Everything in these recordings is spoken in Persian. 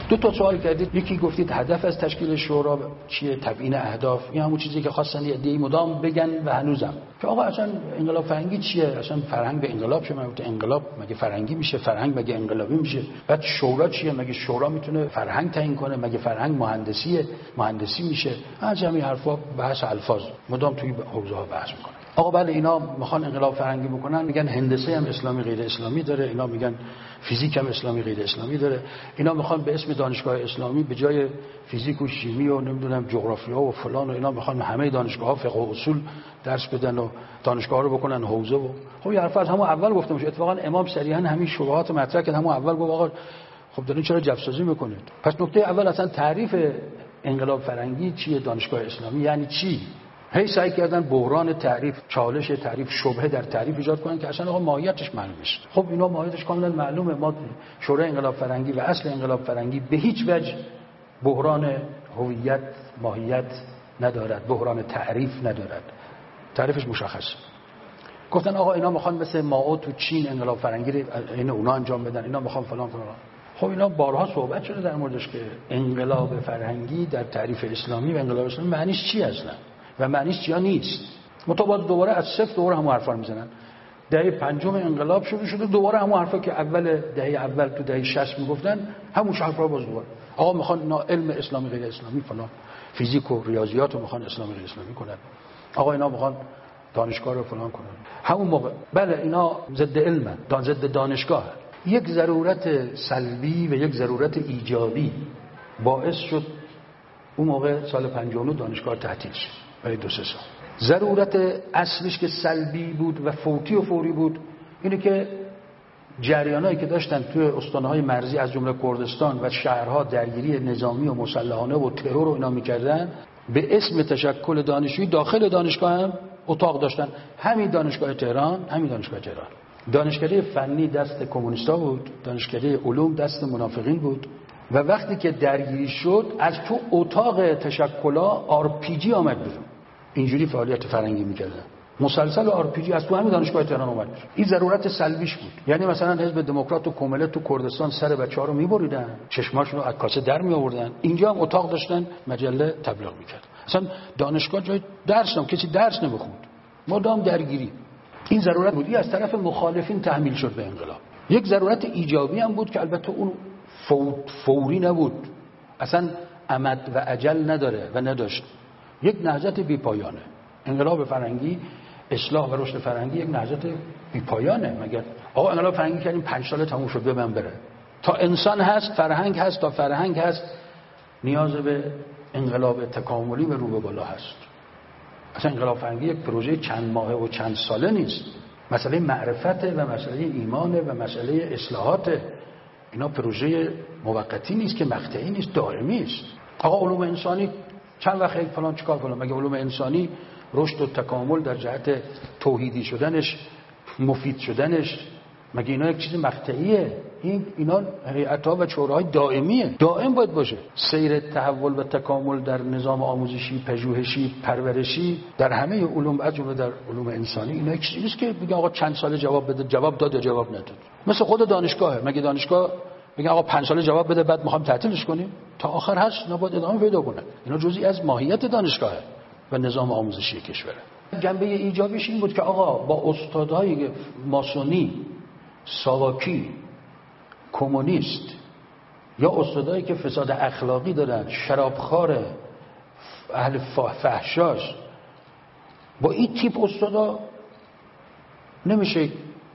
دو تا سوال کردید، یکی گفتید هدف از تشکیل شورا چیه، تبیین اهداف، این همون چیزی که خواستن یه عده‌ای مدام بگن و هنوزم که آقا اصلا انقلاب فرهنگی چیه، اصلا فرهنگ به انقلاب چه مربوطه، انقلاب مگه فرهنگی میشه، فرهنگ مگه انقلابی میشه، بعد شورا چیه، مگه شورا میتونه فرهنگ تعیین کنه، مگه فرهنگ مهندسی میشه، از همین حرفا بحث الفاظ مدام توی حوزه ها بحث میکنن. آقا بله اینا میخوان انقلاب فرهنگی بکنن، میگن هندسه هم اسلامی غیر اسلامی داره، اینا میگن فیزیک هم اسلامی غیر اسلامی داره، اینا میخوان به اسم دانشگاه اسلامی به جای فیزیک و شیمی و نمیدونم جغرافیا و فلان و اینا میخوان همه دانشگاه‌ها فقه و اصول درس بدن و دانشگاه‌ها رو بکنن حوزه. و خب این حرفا از همون اول گفته میشه. اتفاقا امام صریحا همین شبهات مطرح کرد، همون اول گفت آقا خب دارین چرا جفسازی میکنید؟ پس نکته اول اصلا تعریف انقلاب فرهنگی چیه، دانشگاه اسلامی یعنی چی؟ هی سعی کردن بحران تعریف، چالش تعریف، شبهه در تعریف ایجاد کنن که اصلا آقا ماهیتش معلوم نیست. خب اینا ماهیتش کاملا معلومه. ما شورای انقلاب فرهنگی و اصل انقلاب فرهنگی به هیچ وجه بحران هویت، ماهیت ندارد، بحران تعریف ندارد، تعریفش مشخصه. گفتن آقا اینا میخوان مثل مائو تو چین انقلاب فرهنگی رو این اونا انجام بدن، اینا میخوان فلان کنن. خب اینا بارها صحبت شده در موردش که انقلاب فرهنگی در تعریف اسلامی و انقلاب اسلامی معنیش چی اصلا و معنیش چیا نیست. متأسفانه دوباره از صفر دوباره همون حرفا رو میزنن. دهه پنجم انقلاب شروع شده، دوباره همون حرفا که اول دهه اول تو دهه 60 میگفتن همون حرفا باز دوباره. آقا میخوان علم اسلامی غیر اسلامی فلان، فیزیک و ریاضیات رو میخوان اسلامی غیر اسلامی کنن. آقا اینا میخوان دانشگاه رو فلان کنن. همون موقع بله اینا ضد علم، ضد دانشگاه. یک ضرورت سلبی و یک ضرورت ایجابی باعث شد اون موقع سال 59 دانشگاه تعطیل شد برای 2-3 سال. ضرورت اصلیش که سلبی بود و فوتی و فوری بود اینه که جریانایی که داشتن توی استانهای مرزی از جمله کردستان و شهرها درگیری نظامی و مسلحانه و ترور رو اینا می‌کردن، به اسم تشکل دانشجویی داخل دانشگاه هم اتاق داشتن. همین دانشگاه تهران، دانشکده فنی دست کمونیستا بود، دانشکده علوم دست منافقین بود و وقتی که درگیری شد از تو اتاق تشکل‌ها RPG آمد بیرون. اینجوری فعالیت فرهنگی می‌کردن. مسلسل RPG از تو همین دانشگاه تهران اومد. این ضرورت سلبیش بود. یعنی مثلا حزب دموکرات و کمله تو کردستان سر بچه‌ها رو می‌بریدن، چشماشون رو از کاسه در می‌آوردن. اینجا هم اتاق داشتن مجله تبلیغ می‌کرد. اصلا دانشگاه جای درس کسی درس نمی‌خوند. مدام درگیری. این ضرورت بودی از طرف مخالفین تحمیل شد به انقلاب. یک ضرورت ایجابی هم بود که البته اون فوری نبود، اصلا امد و اجل نداره و نداشت. یک نهضت بی‌پایانه. انقلاب فرهنگی، اصلاح و رشد فرهنگی یک نهضت بی‌پایانه. مگر آقا انقلاب فرهنگی کردیم 5 سال تموم شد به من بره. تا انسان هست فرهنگ هست، تا فرهنگ هست نیاز به انقلاب تکاملی و رو به بالا هست. اصلا انقلاب فرهنگی یک پروژه چند ماهه و چند ساله نیست. مسئله معرفته و مسئله ایمانه و مسئله اصلاحاته. اینا پروژه موقتی نیست که مقطعی نیست، دائمی است. آقا علوم انسانی چند وقت فلان چیکار فلان، مگه علوم انسانی رشد و تکامل در جهت توحیدی شدنش، مفید شدنش، مگه اینا یک چیز مقطعیه؟ اینا هیئت‌ها و شوراهای دائمیه، دائم باید باشه. سیر تحول و تکامل در نظام آموزشی، پژوهشی، پرورشی در همه علوم از جمله در علوم انسانی اینا یک چیزی نیست که بگه آقا چند سال جواب بده، جواب داد یا جواب نداد. مثل خود دانشگاهه، مگه دانشگاه بگه آقا 5 سال جواب بده بعد می‌خوام تعطیلش کنیم؟ تا آخر هست نباید ادامه پیدا کنه. اینا جزئی از ماهیت دانشگاهه و نظام آموزشی کشوره. جنبه ایجابیش این بود که آقا با استادهای ماسونی، ساواکی، کمونیست یا استادایی که فساد اخلاقی دارن، شرابخوار، اهل فحشاش، با این تیپ استادا نمیشه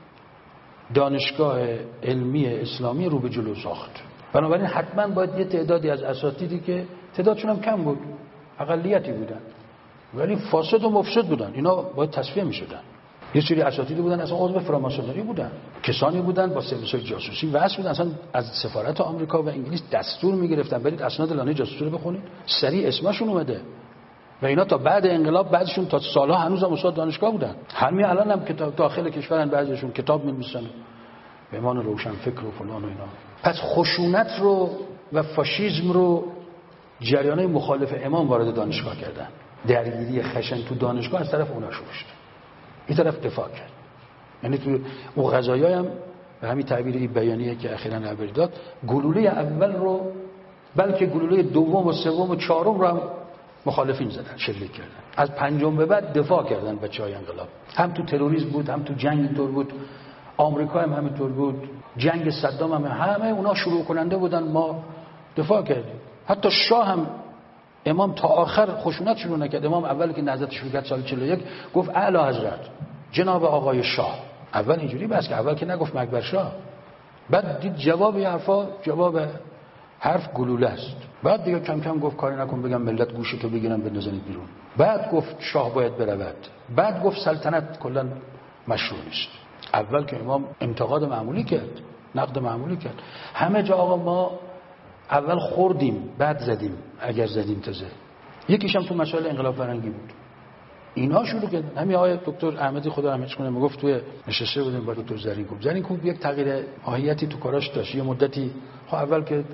دانشگاه علمی اسلامی رو به جلو ساخت. بنابراین حتما باید یه تعدادی از اساتیدی که تعدادشون هم کم بود، اقلیتی بودن ولی فاسد و مفسد بودن، اینا باید تصفیه میشدن. یه سری اساتیدی بودن اصلا عضو فراماسونری بودن، کسانی بودن با سرویس‌های جاسوسی واسه بودن، اصلا از سفارت آمریکا و انگلیس دستور میگرفتن برید اسناد لانه جاسوسی رو بخونید، سریع اسمشون اومده و اینا تا بعد انقلاب بعدشون تا سالها هنوزم استاد دانشگاه بودن. همین الان هم کتاب داخل کشورن، بعضیشون کتاب می‌نویسن به عنوان روشن فکر و فلان و اینا. پس خشونت رو و فاشیسم رو جریان‌های مخالف امام وارد دانشگاه کردن. درگیری خشن تو دانشگاه از طرف اونا شروع شد، این طرف دفاع کرد. یعنی تو اون قضایا هم به همین تعبیر این بیانیه که اخیراً عبری داد، گلوله اول رو بلکه گلوله دوم و سوم و چهارم رو هم مخالفین زدن، شلیک کردن. از پنجم به بعد دفاع کردن بچهای انقلاب. هم تو تروریسم بود، هم تو جنگ اینطور بود. آمریکا هم همینطور بود. جنگ صدام هم همه اونا شروع کننده بودن، ما دفاع کردیم. حتی شاه هم امام تا آخر خشونت شروع نکرد. امام اول که نهضت شروع کرد سال 41 گفت اعلی حضرت جناب آقای شاه. اول اینجوری بس که اول که نگفت مکبر شاه. بعد دید جواب این حرفا جواب حرف گلوله است. بعد دیگه کم کم گفت کاری نکن بگم ملت گوشه تو بگیرن بندازنید بیرون. بعد گفت شاه باید برود. بعد گفت سلطنت کلا مشروع نیست. اول که امام انتقاد معمولی کرد، نقد معمولی کرد. همه جا آقا ما اول خوردیم بعد زدیم، اگر زدیم تازه. یکیش هم تو مسائل انقلاب فرهنگی بود. اینا شروع کرد. همین آقای دکتر احمدی خدا رحمتش کنه میگفت توی نشسته بودیم با دکتر زرینکوب یک تغییر ماهیتی تو کاراش داشت. یه مدتی اول که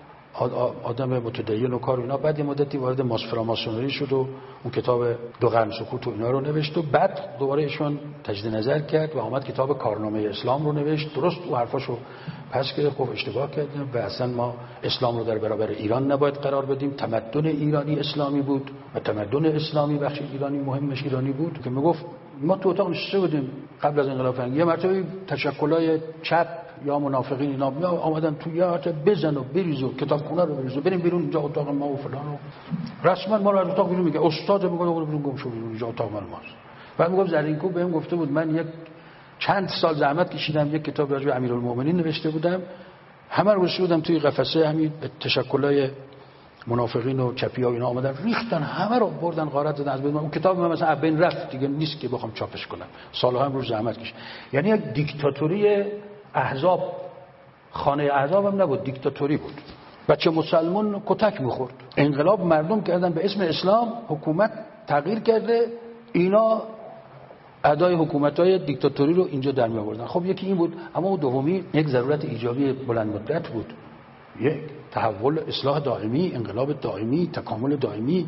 آدم متدین و کار اینا، بعد یه مدتی وارد ماسفراماسونری شد و اون کتاب دو قرن سکوت و اینا رو نوشت و بعد دوباره ایشون تجدید نظر کرد و اومد کتاب کارنامه اسلام رو نوشت. درست او حرفاشو پس گرفت، گفت اشتباه کردیم و اصلا ما اسلام رو در برابر ایران نباید قرار بدیم. تمدن ایرانی اسلامی بود و تمدن اسلامی بخش ایرانی مهمش ایرانی بود. که میگفت ما تو اتاق نشسته بودیم قبل از انقلاب فرهنگی، یه مرتبه تشکلای چپ یا منافقین اینا یا آمدن تو یا بزن و بریز و کتابخونه رو بریز و بریم بیرون اینجا اتاق ما و فلان و رسما ما رو از اتاق بیرون میگه استاد میگه برو گم شو بیرون اینجا اتاق مال ماست. بعد میگم زرینکوب بهم گفته بود من یک چند سال زحمت کشیدم یک کتاب راجع به امیرالمومنین نوشته بودم، همه رو گذاشته توی قفسه همین تشکلای منافقین و چپی‌ها اینا آمدن ریختن همه رو بردن غارت زدن از بین. اون کتاب من مثلا بین رفت دیگه نیست که بخوام چاپش کنم، سال‌ها هم روش زحمت کشیدم. یعنی یک دیکتاتوری احزاب، خانه احزاب هم نبود، دیکتاتوری بود. بچه مسلمان کتک می‌خورد. انقلاب مردم کردن به اسم اسلام، حکومت تغییر کرده، اینا ادای حکومت‌های دیکتاتوری رو اینجا در می‌آوردن. خب یکی این بود، اما اون دومی یک ضرورت ایجابی بلند مدت بود. یک تحول، اصلاح دائمی، انقلاب دائمی، تکامل دائمی،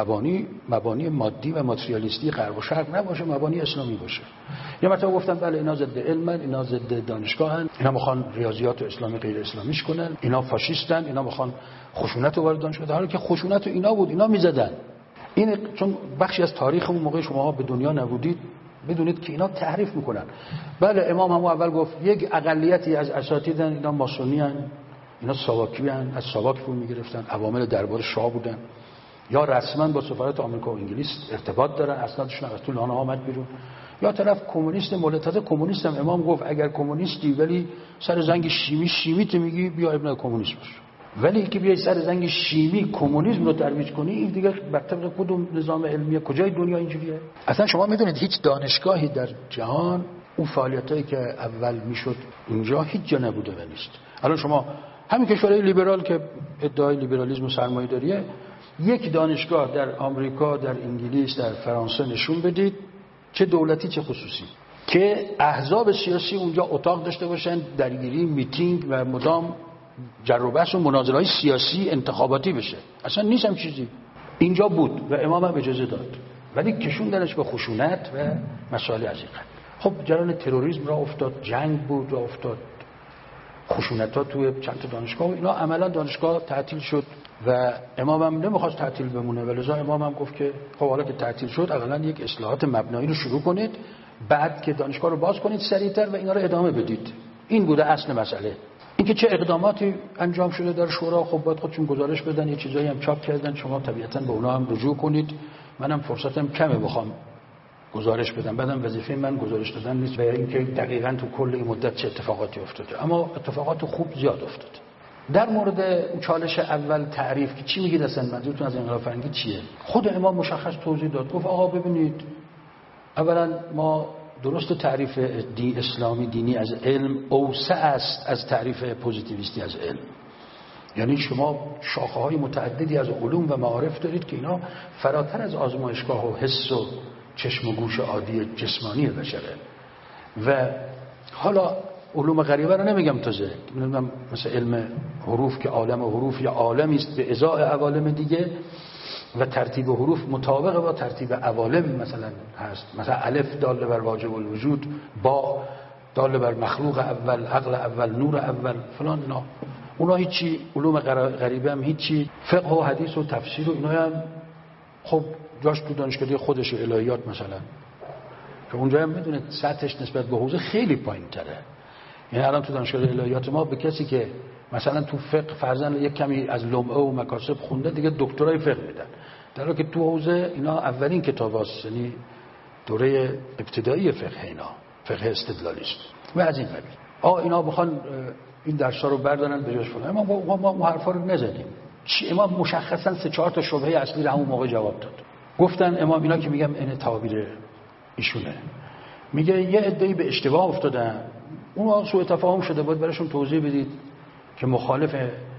مبانی مادی و ماتریالیستی غرب و شرق نباشه، مبانی اسلامی باشه. یه مرتبه گفتن بله اینا ضد علمن، اینا ضد دانشگاهن، اینا میخوان ریاضیات اسلامی غیر اسلامیش کنن، اینا فاشیستن، اینا میخوان خشونت رو وارد دانشگاه. در حالی که خشونت اینا بود، اینا میزدن. این چون بخشی از تاریخ اون موقع شما به دنیا نبودید، بدونید که اینا تحریف میکنن. بله امام هم اول گفت یک اقلیتی از اساتیدن، اینا ماسونی ان، اینا ساواکی ان، از ساواک پول میگرفتن، عوامل دربار شاه بودن یا رسما با سفارت آمریکا و انگلیس ارتباط دارن، اسنادشون از تو لانه آمد بیرون. یا طرف کمونیست ملتزم، کمونیست هم امام گفت اگر کمونیستی ولی سر زنگ شیمیت میگی بیا ابن کمونیست باش، ولی که بیای سر زنگ شیمی کمونیسم رو ترویج کنی این دیگه بر طبق کدوم نظام علمی کجای دنیا اینجوریه؟ اصلا شما میدونید هیچ دانشگاهی در جهان اون فعالیتایی که اول میشد اینجا هیچ جا نبوده و نیست. الان شما همین کشورهای لیبرال که ادعای لیبرالیسم و سرمایه‌داریه، یک دانشگاه در آمریکا، در انگلیس، در فرانسه نشون بدید، چه دولتی چه خصوصی، که احزاب سیاسی اونجا اتاق داشته باشن، درگیری، میتینگ و مدام جر و بحث و مناظره‌های سیاسی انتخاباتی بشه. اصلا نیست هم چیزی. اینجا بود و امام هم اجازه داد، ولی کشوندنش به خشونت و مسائل از این قبیل. خب جریان تروریسم را افتاد، جنگ بود را افتاد، خشونت‌ها توی چند تا دانشگاه و اینا، عملا دانشگاه تعطیل شد و امام هم نمیخواست تعطیل بمونه، ولذا امام هم گفت که خب حالا که تعطیل شد اولا یک اصلاحات مبنایی رو شروع کنید، بعد که دانشگاه رو باز کنید سریعتر و اینا رو ادامه بدید. این بوده اصل مسئله. اینکه چه اقداماتی انجام شده در شورا، خب باید خودشون گزارش بدن، یه چیزایی هم چاپ کردن، شما طبیعتاً به اونا هم رجوع کنید. منم فرصتم کمه بخوام گزارش بدم، بعدم وظیفه من گزارش دادن نیست و اینکه دقیقاً تو کل این مدت چه اتفاقاتی افتاده، اما اتفاقات خوب زیاد افتاده. در مورد چالش اول تعریف که چی میگید اصلا منظورتون از انقلاب فرهنگی چیه؟ خود امام مشخص توضیح داد، گفت آقا ببینید اولا ما درست تعریف دین اسلامی دینی از علم اوسع است از تعریف پوزیتیویستی از علم. یعنی شما شاخه‌های متعددی از علوم و معارف دارید که اینا فراتر از آزمایشگاه و حس و چشم و گوش عادی جسمانی بشره. و حالا علوم غریبه رو نمیگم تازه، نمیگم مثل علم حروف که عالم حروف یا عالمی است به ازای عوالم دیگه و ترتیب حروف مطابق با ترتیب عوالم مثلا هست، مثلا الف دال بر واجب الوجود، با دال بر مخلوق اول، عقل اول، نور اول فلان اینا. اونا هیچی، علوم غریبه هم هیچی، فقه و حدیث و تفسیر و اینا هم خب جاش تو دانشکده خودش، الهیات مثلا که اونجا هم میدونه سطحش نسبت به حوزه خیلی پایین‌تره. یعنی الان تو دانشکده الهیات ما به کسی که مثلا تو فقه فرضاً یک کمی از لمعه و مکاسب خونده دیگه دکترای فقه میدن، در حالی که تو حوزه اینا اولین کتاباست، یعنی دوره ابتدایی فقه، اینا فقه استدلالی است و از این قبیل. اینا بخوان این درس‌ها رو بردارن به جاش فلان، ما حرفا رو نزدیم. امام مشخصاً 3-4 تا شبهه اصلی رو همون موقع جواب داد. گفتن امام اینا که میگم این تعبیر ایشونه، میگه یه عده‌ای به اشتباه افتادن، اون سوء تفاهم شده بود، براشون توضیح بدید که مخالف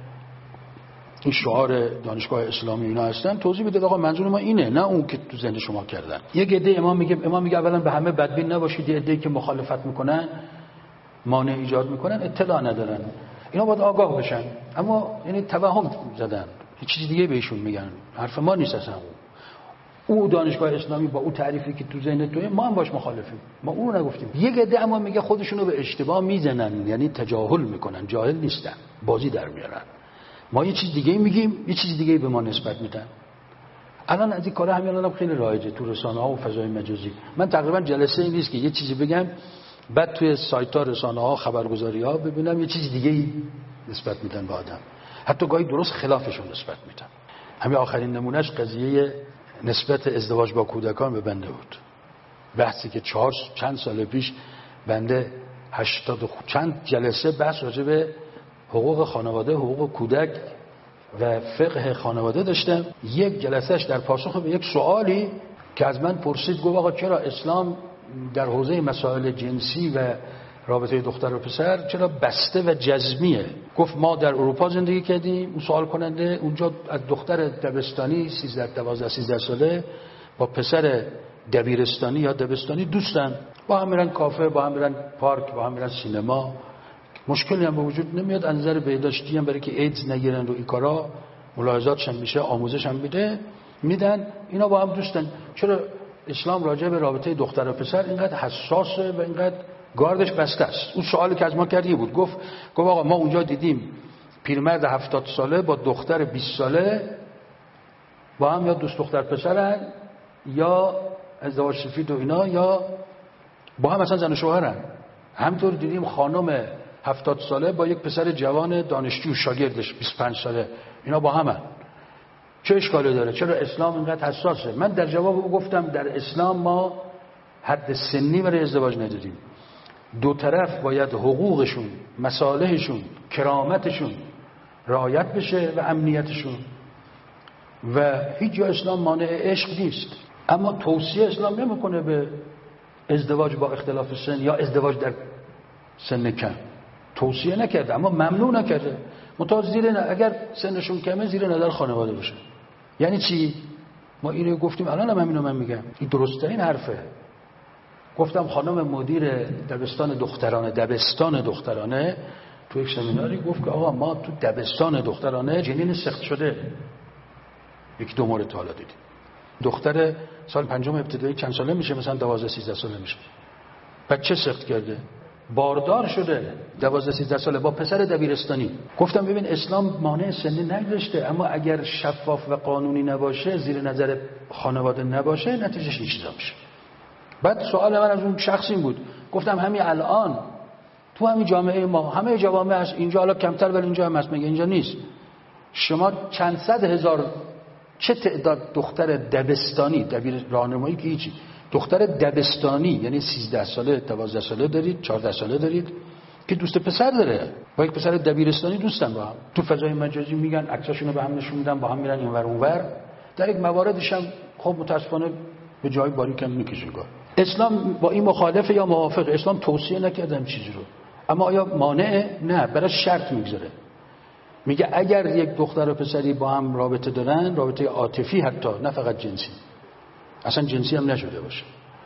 این شعار دانشگاه اسلامی اینا هستن، توضیح بدید آقا منظور ما اینه، نه اون که تو ذهن شما کردن. یک عده امام میگه اولا به همه بدبین نباشید، یه عده‌ای که مخالفت میکنن مانع ایجاد میکنن اطلاع ندارن، اینا باید آگاه بشن. اما یعنی توهم زدن، یه چیز دیگه بهشون میگن، حرف ما نیست اصلا. او دانشگاه اسلامی با او تعریفی که تو ذهن توئه ما هم باش مخالفیم، ما اون رو نگفتیم. یک عده اما میگه خودشونو به اشتباه میزنن، یعنی تجاهل میکنن، جاهل نیستن، بازی در میارن. ما یه چیز دیگه میگیم، یه چیز دیگه به ما نسبت میدن. الان از این کارا همین الان خیلی رایجه تو رسانه ها و فضای مجازی. من تقریبا جلسه این نیست که یه چیزی بگم بعد توی سایت ها، رسانه ها، خبرگزاری ها ببینم یه چیز دیگه نسبت میدن به آدم، حتی گاهی درست خلافشون نسبت میدن. همین آخرین نمونهش قضیه نسبت ازدواج با کودکان به بنده بود، بحثی که چند سال پیش بنده 80 چند جلسه بحث راجع به حقوق خانواده، حقوق کودک و فقه خانواده داشتم. یک جلسهش در پاسخ به یک سوالی که از من پرسید، گفت آقا چرا اسلام در حوزه مسائل جنسی و رابطه دختر و پسر چرا بسته و جزمیه؟ گفت ما در اروپا زندگی کردیم، اون سوال کننده اونجا از دختر دبستانی 12-13 ساله با پسر دبیرستانی یا دبستانی دوستن، با هم میرن کافه، با هم میرن پارک، با هم میرن سینما، مشکلی هم به وجود نمیاد. از نظر بهداشتی هم برای که ایدز نگیرن و این کارا ملاحظاتش هم میشه، آموزش هم میدن، اینا با هم دوستن. چرا اسلام راجع به رابطه دختر و پسر اینقدر حساسه و اینقدر گاردش بسته است؟ اون سوالی که از ما کردی بود. گفت آقا ما اونجا دیدیم پیرمرد 70 ساله با دختر 20 ساله با هم یا دوست دختر پسرن یا ازدواج سفید و اینا، یا با هم مثلا زن و شوهرن. همینطور دیدیم خانم 70 ساله با یک پسر جوان دانشجو شاگردش 25 ساله، اینا با همن. چه اشکالی داره؟ چرا اسلام اینقدر حساسه؟ من در جواب او گفتم در اسلام ما حد سنی برای ازدواج نداریم، دو طرف باید حقوقشون، مصالحشون، کرامتشون رعایت بشه و امنیتشون، و هیچ جا اسلام مانع عشق نیست. اما توصیه اسلام نمیکنه به ازدواج با اختلاف سن یا ازدواج در سن کم، توصیه نکرده اما ممنوع نکرده. اگر سنشون کمه زیر نظر خانواده باشه. یعنی چی؟ ما اینو گفتیم، الان هم اینو من میگم، این درست ترین حرفه. گفتم خانم مدیر دبستان دخترانه تو یک سمیناری گفت که آقا ما تو دبستان دخترانه جنین سخت شده 1-2 مورد حالا دیدیم. دختر سال 5 ابتدایی چند ساله میشه؟ مثلا 12-13 ساله میشه، بچه سخت کرده، باردار شده 12-13 ساله با پسر دبیرستانی. گفتم ببین اسلام مانع سنی نگذاشته، اما اگر شفاف و قانونی نباشه، زیر نظر خانواده نباشه، نتیجهش این چیزا میشه. بعد سوال من از اون شخص این بود، گفتم همین الان تو همین جامعه ما، همه جوامع هست، اینجا حالا کمتر ولی اینجا هم هست، مگه اینجا نیست؟ شما چند صد هزار چه تعداد دختر دبستانی، دبیر راهنمایی که هیچی، دختر دبستانی یعنی 13 ساله 12 ساله دارید، 14 ساله دارید که دوست پسر داره با یک پسر دبیرستانی دوستن، با هم تو فضای مجازی میگن، عکساشونو به هم نشون میدن، با هم میرن اینور اونور. در یک مواردش هم خب متاسفانه به جای باریکم میکشه. اسلام با این مخالفه یا موافقه؟ اسلام توصیه نکردن چیزی رو، اما آیا مانعه؟ نه، برای شرط میگذاره. میگه اگر یک دختر و پسری با هم رابطه دارن، رابطه عاطفی حتی، نه فقط جنسی، اصلا جنسی هم نشده باشه،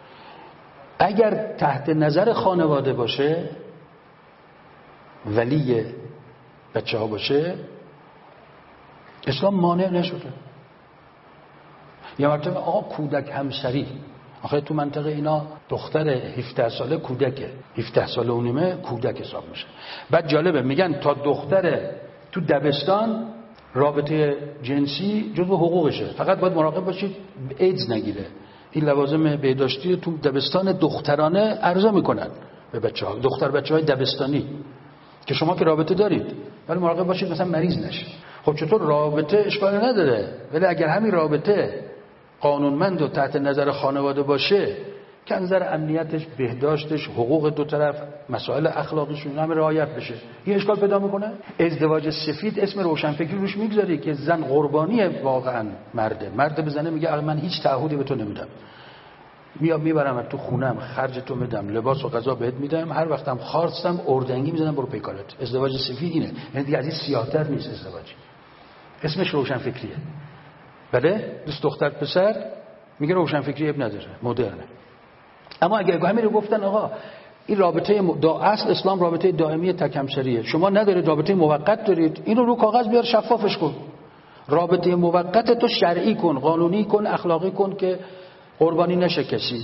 اگر تحت نظر خانواده باشه، ولی بچه ها باشه، اسلام مانع نشده. یا مرتبه آقا کودک همسری، آخه تو منطقه اینا دختر 17 ساله کودکه، 17 ساله و نیمه کودک حساب میشه. بعد جالبه میگن تا دختر تو دبستان رابطه جنسی جزو حقوقشه، فقط باید مراقب باشید ایدز نگیره. این لوازم بهداشتی تو دبستان دخترانه عرضه میکنن به بچه‌ها، دختر بچه‌های دبستانی که شما که رابطه دارید ولی مراقب باشید مثلا مریض نشید. خب چطور رابطه اشکال نداره، ولی اگر همین رابطه قانونمند و تحت نظر خانواده باشه که نظر امنیتش، بهداشتش، حقوق دو طرف، مسائل اخلاقیشون همه رعایت بشه، این اشکال پیدا میکنه. ازدواج سفید اسم روشنفکری روش میگذاری که زن قربانی واقعا مرد به زنه میگه من هیچ تعهدی به تو نمیدم، میبرم تو خونم، خرج تو میدم، لباس و غذا بهت میدم، هر وقتم خواستم اردنگی میزنم برو پیکارت. ازدواج سفید اینه، یعنی دیگه از این سیاه‌تر نیست ازدواج، اسمش روشنفکریه. بله دوست دختر پسر میگه روشنفکری اب نداره، مدرنه. اما اگر همین رو گفتن آقا این رابطه اصل اسلام رابطه دائمی تکمسریه، شما ندارید رابطه موقت دارید، اینو رو کاغذ بیار شفافش کن. رابطه موقت تو شرعی کن، قانونی کن، اخلاقی کن که قربانی نشه کسی.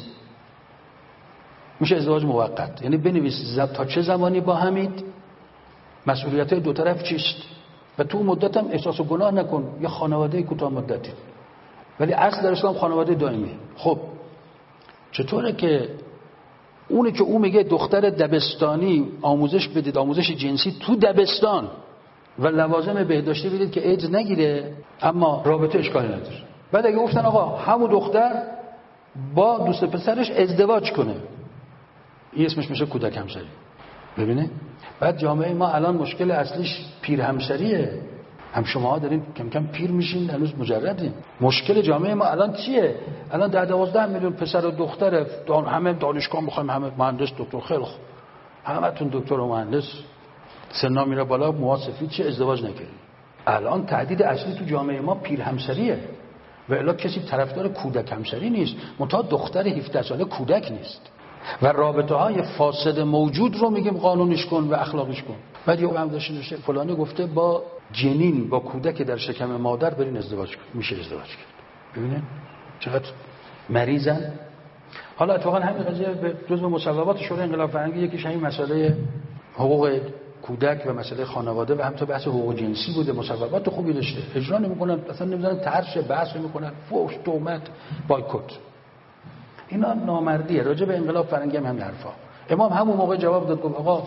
میشه ازدواج موقت، یعنی بنویس تا چه زمانی با همید، مسئولیت دو طرف چیست و تو مدت هم احساس گناه نکن، یا خانواده کوتاه مدتی. ولی اصل در اسلام خانواده دائمی. خب چطوره که اونی که اون میگه دختر دبستانی آموزش بدید، آموزش جنسی تو دبستان و لوازم بهداشتی بدید که ایدز نگیره، اما رابطه اشکالی نداره. بعد اگه گفتن آقا همون دختر با دوست پسرش ازدواج کنه، این اسمش میشه کودک همسری. ببینه بعد جامعه ما الان مشکل اصلیش پیر همسریه. هم شماها دارین کم کم پیر میشین، هنوز مجردین. مشکل جامعه ما الان چیه؟ الان 10-12 میلیون پسر و دختر همه دانشگاه میخوایم، همه مهندس دکتر، خیلی خوب همتون دکتر و مهندس، سنا میره بالا، موها سفید، چه ازدواج نکردین. الان تهدید اصلی تو جامعه ما پیر همسریه و الا کسی طرفدار کودک همسری نیست، منتها دختر 17 ساله کودک نیست. و رابطه های فاسد موجود رو میگیم قانونیش کن و اخلاقیش کن. بعد یه هم داشته فلانی گفته با جنین، با کودک در شکم مادر برین ازدواج کن، میشه ازدواج کرد. ببینید چقدر مریضن. حالا اتفاقا همین قضیه به جزء مصوبات شورای انقلاب فرهنگی یکیش همین مسئله حقوق کودک و مسئله خانواده و همینطور بحث حقوق جنسی بوده. مصوبات خوبی داشته، اجرا نمیکنن، اصلا نمیذارن طرح بحث میکنن، فوش، تهمت، بایکوت. اینا نامردیه. راجع به انقلاب فرهنگی هم همین حرفا. امام همون موقع جواب داد، گفت آقا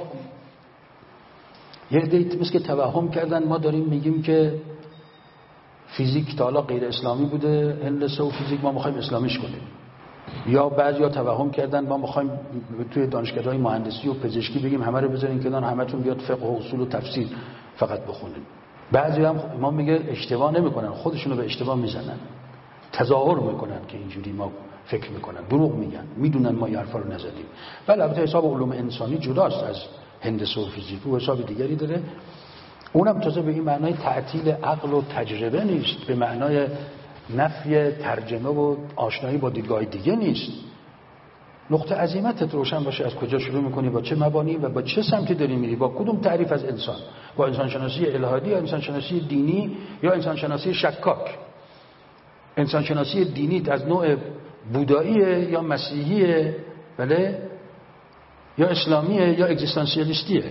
یه دیت مثل که توهم کردن ما داریم میگیم که فیزیک تا حالا غیر اسلامی بوده، هندسه و فیزیک ما میخوایم اسلامیش کنیم. یا بعضیا توهم کردن ما میخوایم توی دانشگاه‌های مهندسی و پزشکی بگیم همه رو بذارین کنار، همتون بیاد فقه و اصول و تفسیر فقط بخونید. بعضی هم ما میگه اشتباه نمیکنن، خودشونو به اشتباه میزنن، تظاهر میکنن که اینجوری ما فکر میکنن، دروغ میگن، میدونن ما این حرفا رو نزدیم. ولی البته حساب علوم انسانی جداست از هندسه و فیزیک و حساب دیگری داره. اونم تازه به این معنای تعطیل عقل و تجربه نیست، به معنای نفی ترجمه و آشنایی با دیدگاه دیگه نیست. نقطه عزیمتت روشن باشه از کجا شروع میکنی، با چه مبانی و با چه سمتی داری میری، با کدوم تعریف از انسان، با انسان شناسی الهادی یا انسان شناسی دینی یا انسان شناسی شکاک. انسان شناسی دینی از نوع بوداییه یا مسیحیه، بله، یا اسلامیه یا اگزیستانسیالیستیه،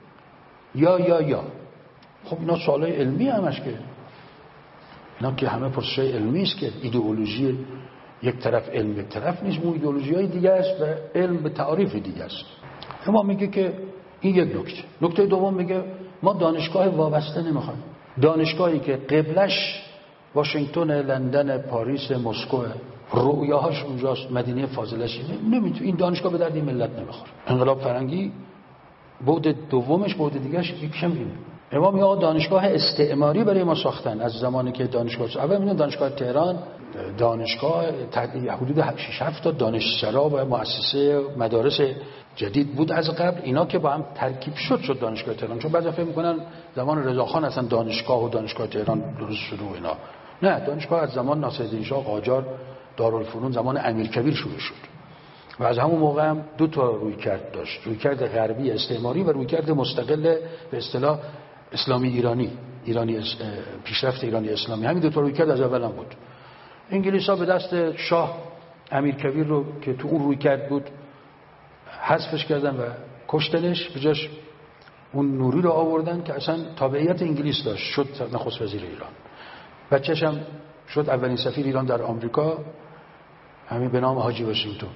یا خب اینا سوالای علمی همش که اینا که همه پرسشای علمی است که ایدئولوژی یک طرف علم یک طرف نیست، اون ایدئولوژی‌های دیگه است و علم به تعریف دیگه است. اما میگه که این یک نکته. نکته دوم میگه ما دانشگاه وابسته نمیخوایم، دانشگاهی که قبلش واشنگتن، لندن، پاریس، مسکو، رؤیاهاش اونجاست، مدینه فاضلش نمیتونه، این دانشگاه به درد این ملت نمیخوره. انقلاب فرهنگی بعد دومش، بعد دیگه‌اش یکیشم اینه. امام میگه دانشگاه استعماری برای ما ساختن از زمانی که دانشگاه اول میدونن دانشگاه تهران دانشگاه حدود 6-7 تا دانشسرا و مؤسسه مدارس جدید بود از قبل، اینا که با هم ترکیب شد دانشگاه تهران. چون بعضی فکر میکنن زمان رضاخان اصلا دانشگاه و دانشگاه تهران درست شده و اینا. نه، دانشگاه از زمان ناصرالدین شاه قاجار دارالفنون زمان امیرکبیر شروع شد و از همون موقع هم دو تا رویکرد داشت، رویکرد غربی استعماری و رویکرد مستقل به اصطلاح اسلامی ایرانی پیشرفت ایرانی اسلامی. همین دو تا رویکرد از اول هم بود. انگلیس‌ها به دست شاه امیرکبیر رو که تو اون رویکرد بود حذفش کردن و کشتنش، به جاش اون نوری رو آوردن که اصلا تابعیت انگلیس داشت، شد نخست وزیر ایران. بچه‌ش هم شد اولین سفیر ایران در آمریکا، همین به نام حاجی واشنگتن.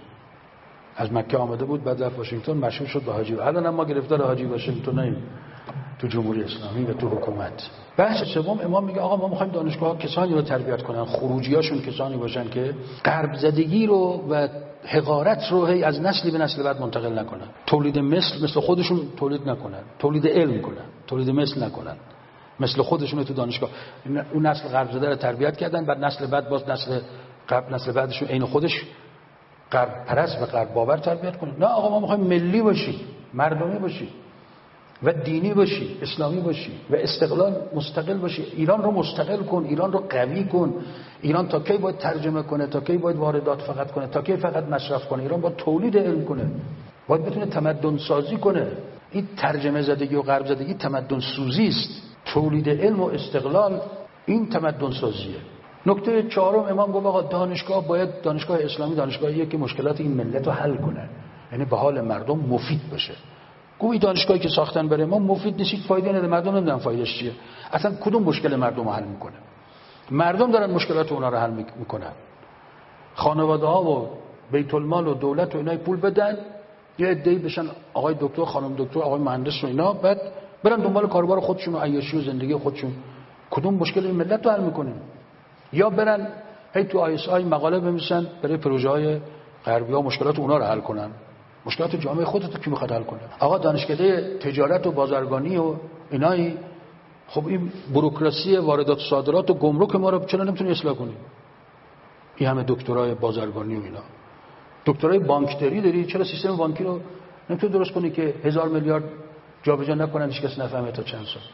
از مکه آمده بود، بعد رفت واشنگتن، مشهور شد به حاجی. الان هم ما گرفتار حاجی واشنگتنیم تو جمهوری اسلامی و تو حکومت. بحث سوم، امام میگه آقا ما می‌خوایم دانشگاه‌ها کسانی رو تربیت کنن، خروجیاشون کسانی باشن که غرب زدگی رو و حقارت رو هی از نسلی به نسل بعد منتقل نکنن. تولید مثل خودشون تولید نکنن، تولید علم کنن، تولید مثل نکنن. مثل خودشون تو دانشگاه اون نسل غرب زده رو تربیت کردن، بعد نسل بعد باز نسل بعدشون عین خودش غرب پرست و غرب باور تربیت کنن. نه آقا ما می‌خوایم ملی باشی، مردمی باشی و دینی باشی، اسلامی باشی و استقلال مستقل باشی. ایران رو مستقل کن، ایران رو قوی کن. ایران تا کی باید ترجمه کنه، تا کی باید واردات فقط کنه، تا کی فقط مصرف کنه. ایران باید تولید علم کنه، باید بتونه تمدن سازی کنه. این ترجمه زدگی و غرب زدگی تمدن سوزی است. تولید علم و استقلال این تمدن سازیه. نکته چهارم، امام گفت آقا دانشگاه اسلامی دانشگاهیه که مشکلات این ملت رو حل کنه، یعنی به حال مردم مفید باشه. گویی دانشگاهی که ساختن برای ما مفید نیست، فایده نداره، مردم نمیدونن فایدهش چیه. اصلا کدوم مشکل مردم رو حل میکنه؟ مردم دارن مشکلات اونا رو حل میکنن. خانواده ها و بیت المال و دولت و اینا پول بدن، یه عده‌ای بشن آقای دکتر، خانم دکتر، آقای مهندس و اینا، بعد برن دنبال کاروبار خودشون و عیاشی و زندگی خودشون. کدوم مشکل این ملت رو حل میکنه؟ یا برن هی تو ISI مقاله بنویسن برای پروژه‌های غربی‌ها مشکلات اونا رو حل کنن. مشکلات جامعه خودت رو کی میخواد حل کنه؟ آقا دانشکده تجارت و بازرگانی و اینایی، خب این بوروکراسی واردات و صادرات و گمرک ما رو چرا نمیتونی اصلاح کنی؟ این همه دکترای بازرگانی و اینا، دکترای بانکداری داری، چرا سیستم بانکی رو نمیتونی درست کنی که 1000 میلیارد جابجا نکنن هیچ کس نفهمه تا چند سال؟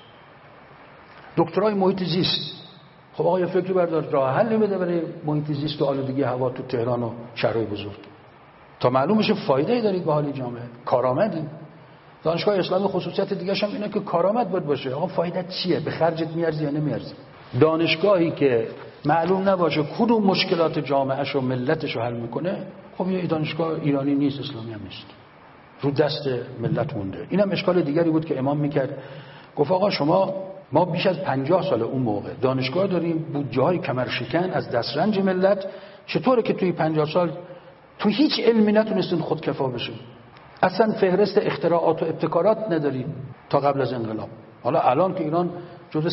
دکترای محیط زیست، خب آقا یه فکری بردار راه حل بده برای محیط زیست و آلودگی هوا تو تهران و شهرهای بزرگ تا معلوم بشه فایده‌ای دارید به حال جامعه. کارآمدی. دانشگاه اسلامی خصوصیت دیگه‌ش هم اینه که کارآمد باشه. آقا فایدت چیه؟ به خرجت میارزی یا نمیارزی؟ دانشگاهی که معلوم نباشه کدوم مشکلات جامعهش و ملتش رو حل میکنه، خب یه دانشگاه ایرانی نیست، اسلامی هم نیست، رو دست ملت مونده. اینم اشکال دیگری بود که امام میکرد. گفت آقا ما بیش از 50 سال اون موقع دانشگاه داریم، بودجه‌های کمرشکن از دسترنج ملت، چطوره که توی 50 سال تو هیچ علمی نتونستین خودکفا بشین؟ اصلا فهرست اختراعات و ابتکارات نداریم تا قبل از انقلاب. حالا الان که ایران جزو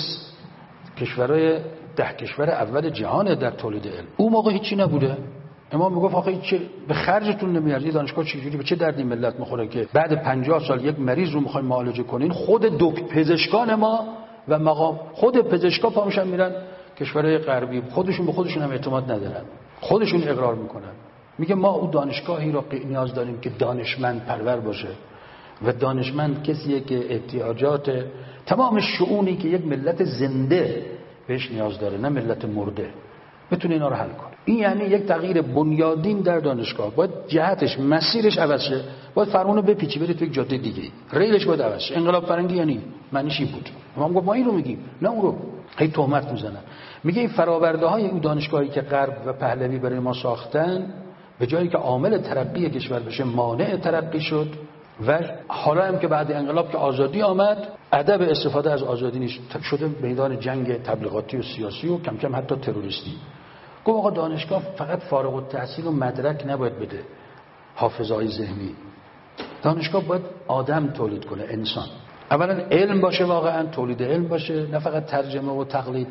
کشورهای 10 کشور اول جهان در تولید علم، اون موقع هیچی نبوده. امام میگفت آخه هیچ به خرجتون نمیارزه. دانشگاه چجوری به چه دردی ملت میخوره که بعد 50 سال یک مریض رو میخواین معالجه کنین، خود پزشکان ما و مقام خود پزشکا پا میشن میرن کشورهای غربی، خودشون به خودشون هم اعتماد ندارن، خودشون اقرار میکنن، میگه ما اون دانشگاهی رو نیاز داریم که دانشمند پرور باشه و دانشمند کسیه که احتیاجات تمام شؤونی که یک ملت زنده بهش نیاز داره، نه ملت مرده، بتونه اینا رو حل کنه. این یعنی یک تغییر بنیادین در دانشگاه. باید جهتش، مسیرش عوض شه، باید فرمونو بپیچی بری تو یک جاده دیگه، ریلش باید عوض شه. انقلاب فرنگی یعنی معنیش این بود. ما گفت ما این رو میگیم، نه اون رو. هی تهمت میزنن. میگه این فراورده‌های اون دانشگاهی که غرب و پهلوی برای ما ساختن، به جایی که عامل ترقی کشور بشه مانع ترقی شد. و حالا هم که بعد انقلاب که آزادی آمد، ادب استفاده از آزادی نیست، شده میدان جنگ تبلیغاتی و سیاسی و کم کم حتی تروریستی. گفت آقا دانشگاه فقط فارغ التحصیل و مدرک نباید بده، حافظه‌های ذهنی. دانشگاه باید آدم تولید کنه، انسان. اولا علم باشه، واقعا تولید علم باشه، نه فقط ترجمه و تقلید.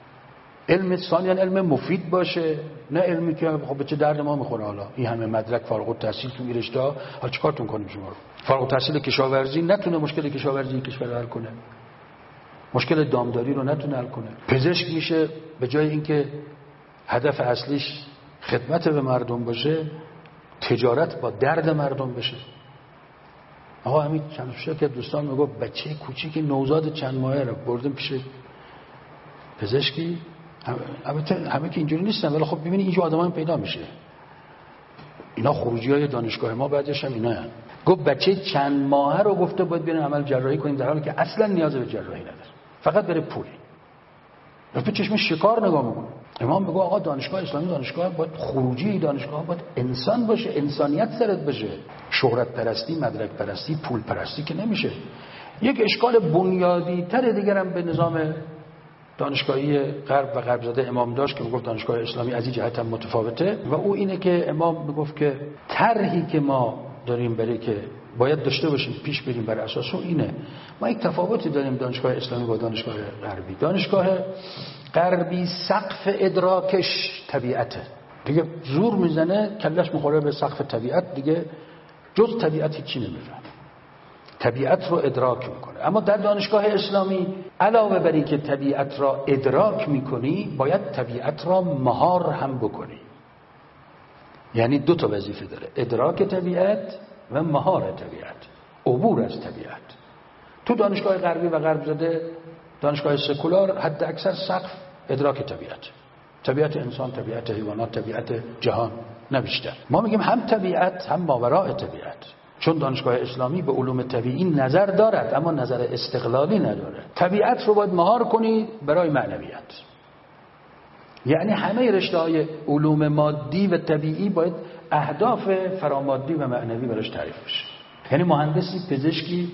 علم ثانیاً علم مفید باشه، نه علمی که خب به چه درد ما میخوره. حالا این همه مدرک فارغ التحصیل تو این رشته، حالا چیکارتون کنیم شما رو؟ فارغ التحصیل کشاورزی نتونه مشکل کشاورزی کشور رو حل کنه، مشکل دامداری رو نتونه حل کنه. پزشک میشه به جای اینکه هدف اصلیش خدمت به مردم باشه، تجارت با درد مردم بشه. آقا همین چند روز که دوستان میگفت بچه کوچیکی نوزاد چند ماهه رو بردیم پیش پزشکی. همه که اینجوری نیستن، ولی خب ببینید اینجا آدم هم پیدا میشه. اینا خروجی‌های دانشگاه ما بعدش هم اینا هست. گفت بچه چند ماهه رو گفته باید بریم عمل جراحی کنیم، در حالی که اصلا نیاز به جراحی نداره، فقط بره پول. به چشم شکار نگاه میکنه. امام میگه آقا دانشگاه اسلامی دانشگاه باید خروجی دانشگاه باید انسان باشه، انسانیت سرت باشه. شهرت پرستی، مدرک پرستی، پول پرستی که نمیشه. یک اشکال بنیادی تر دیگرم به نظام دانشگاهی غرب و غرب زده امام داشت که میگفت دانشگاه اسلامی از این جهت هم متفاوته و او اینه که امام میگفت که طرحی که ما داریم برای که باید داشته باشیم پیش بریم بر اساس اون اینه. ما یک تفاوتی داریم دانشگاه اسلامی با دانشگاه غربی. دانشگاه غربی سقف ادراکش طبیعته، دیگه زور میزنه کلش مخوره به سقف طبیعت، دیگه جز طبیعت هیچی نمیفهمه، طبیعت رو ادراک میکنه. اما در دانشگاه اسلامی علاوه بر این که طبیعت را ادراک میکنی باید طبیعت را مهار هم بکنی، یعنی دو تا وظیفه داره، ادراک طبیعت و مهار طبیعت، عبور از طبیعت. تو دانشگاه غربی و غرب زده، دانشگاه سکولار، حد اکثر سقف ادراک طبیعت انسان، طبیعت حیوانات، طبیعت جهان، نه بیشتر. ما میگیم هم طبیعت هم ماوراء طبیعت، چون دانشگاه اسلامی به علوم طبیعی نظر دارد اما نظر استقلالی نداره. طبیعت رو باید مهار کنی برای معنویت، یعنی همه رشته‌های علوم مادی و طبیعی باید اهداف فرامادی و معنوی براش تعریف بشه. یعنی مهندسی، پزشکی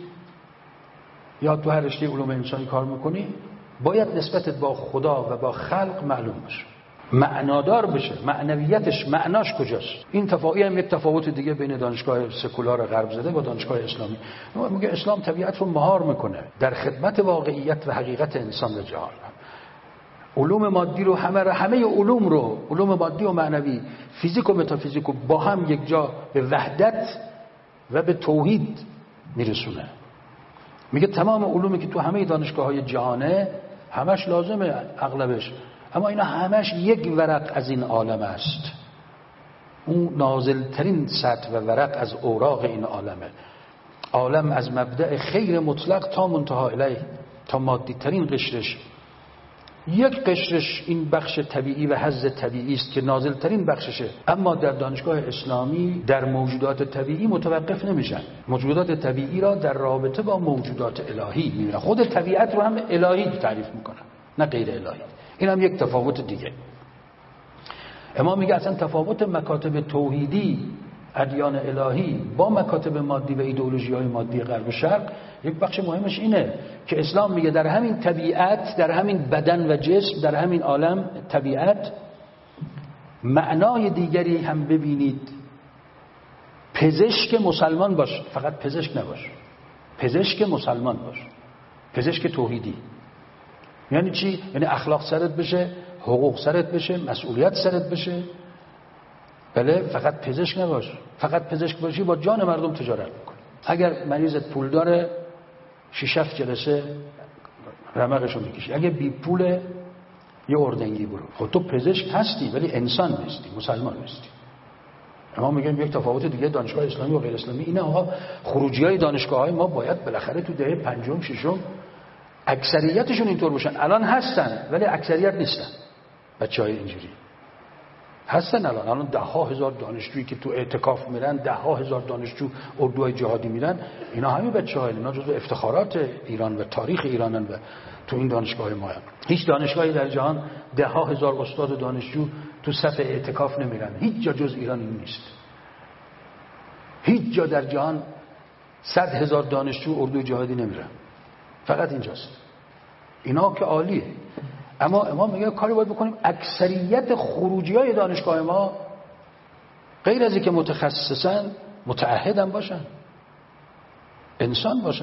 یا تو هر رشته علوم انسانی کار میکنی باید نسبتت با خدا و با خلق معلوم بشه، معنادار بشه، معنویتش، معناش کجاست. این تفاوتی هم یک تفاوت دیگه بین دانشگاه سکولار غرب زده و دانشگاه اسلامی. میگه اسلام طبیعت رو مهار میکنه در خدمت واقعیت و حقیقت انسان و جهان. علوم مادی رو همه علوم رو، علوم مادی و معنوی، فیزیک و متافیزیک رو با هم یک جا به وحدت و به توحید میرسونه. میگه تمام علومی که تو همه دانشگاه‌های جهانه همش لازمه اغلبش، اما اینا همش یک ورق از این عالم است. اون نازلترین سطح و ورق از اوراق این عالمه. عالم از مبدأ خیر مطلق تا منتهی الیه، تا مادی ترین قشرش. یک قشرش این بخش طبیعی و حظ طبیعی است که نازل ترین بخششه، اما در دانشگاه اسلامی در موجودات طبیعی متوقف نمیشن. موجودات طبیعی را در رابطه با موجودات الهی میبینن، خود طبیعت رو هم الهی تعریف میکنن نه غیر الهی. این هم یک تفاوت دیگه. امام میگه اصلا تفاوت مکاتب توحیدی ادیان الهی با مکاتب مادی و ایدئولوژی‌های مادی غرب و شرق، یک بخش مهمش اینه که اسلام میگه در همین طبیعت، در همین بدن و جسم، در همین عالم طبیعت معنای دیگری هم ببینید. پزشک مسلمان باش، فقط پزشک نباش، پزشک مسلمان باش، پزشک توحیدی. یعنی چی؟ یعنی اخلاق سرت بشه، حقوق سرت بشه، مسئولیت سرت بشه. بله، فقط پزشک نباش. فقط پزشک باشی با جان مردم تجارت میکنی. اگر مریضت پول داره 6-7 جلسه رمقشو میکشی، اگه بی پول یه اردنگی برو. خب تو پزشک هستی ولی انسان نیستی، مسلمان نیستی. اما میگم یک تفاوت دیگه دانشگاه اسلامی و غیر اسلامی اینه. آقا خروجیای دانشگاه‌های ما باید بالاخره تو دهه 5م 6م اکثریتشون اینطور باشن. الان هستن ولی اکثریت نیستن. بچهای اینجوری هستن. الان 10,000 دانشجویی که تو اعتکاف میرن، 10,000 دانشجو اردوهای جهادی میرن، اینا همین بچه‌ها، اینا جزو افتخارات ایران و تاریخ ایرانن و تو این دانشگاه ما هم. هیچ دانشگاهی در جهان 10,000 استاد دانشجو تو صف اعتکاف نمیرن. هیچ جا جز ایران این نیست. هیچ جا در جهان 100,000 دانشجو اردوی جهادی نمیرن، فقط اینجاست. اینا که عالیه. اما امام میگه کاری باید بکنیم اکثریت خروجیای دانشگاه ما غیر از اینکه متخصصن، متعهدن باشن، انسان باشن،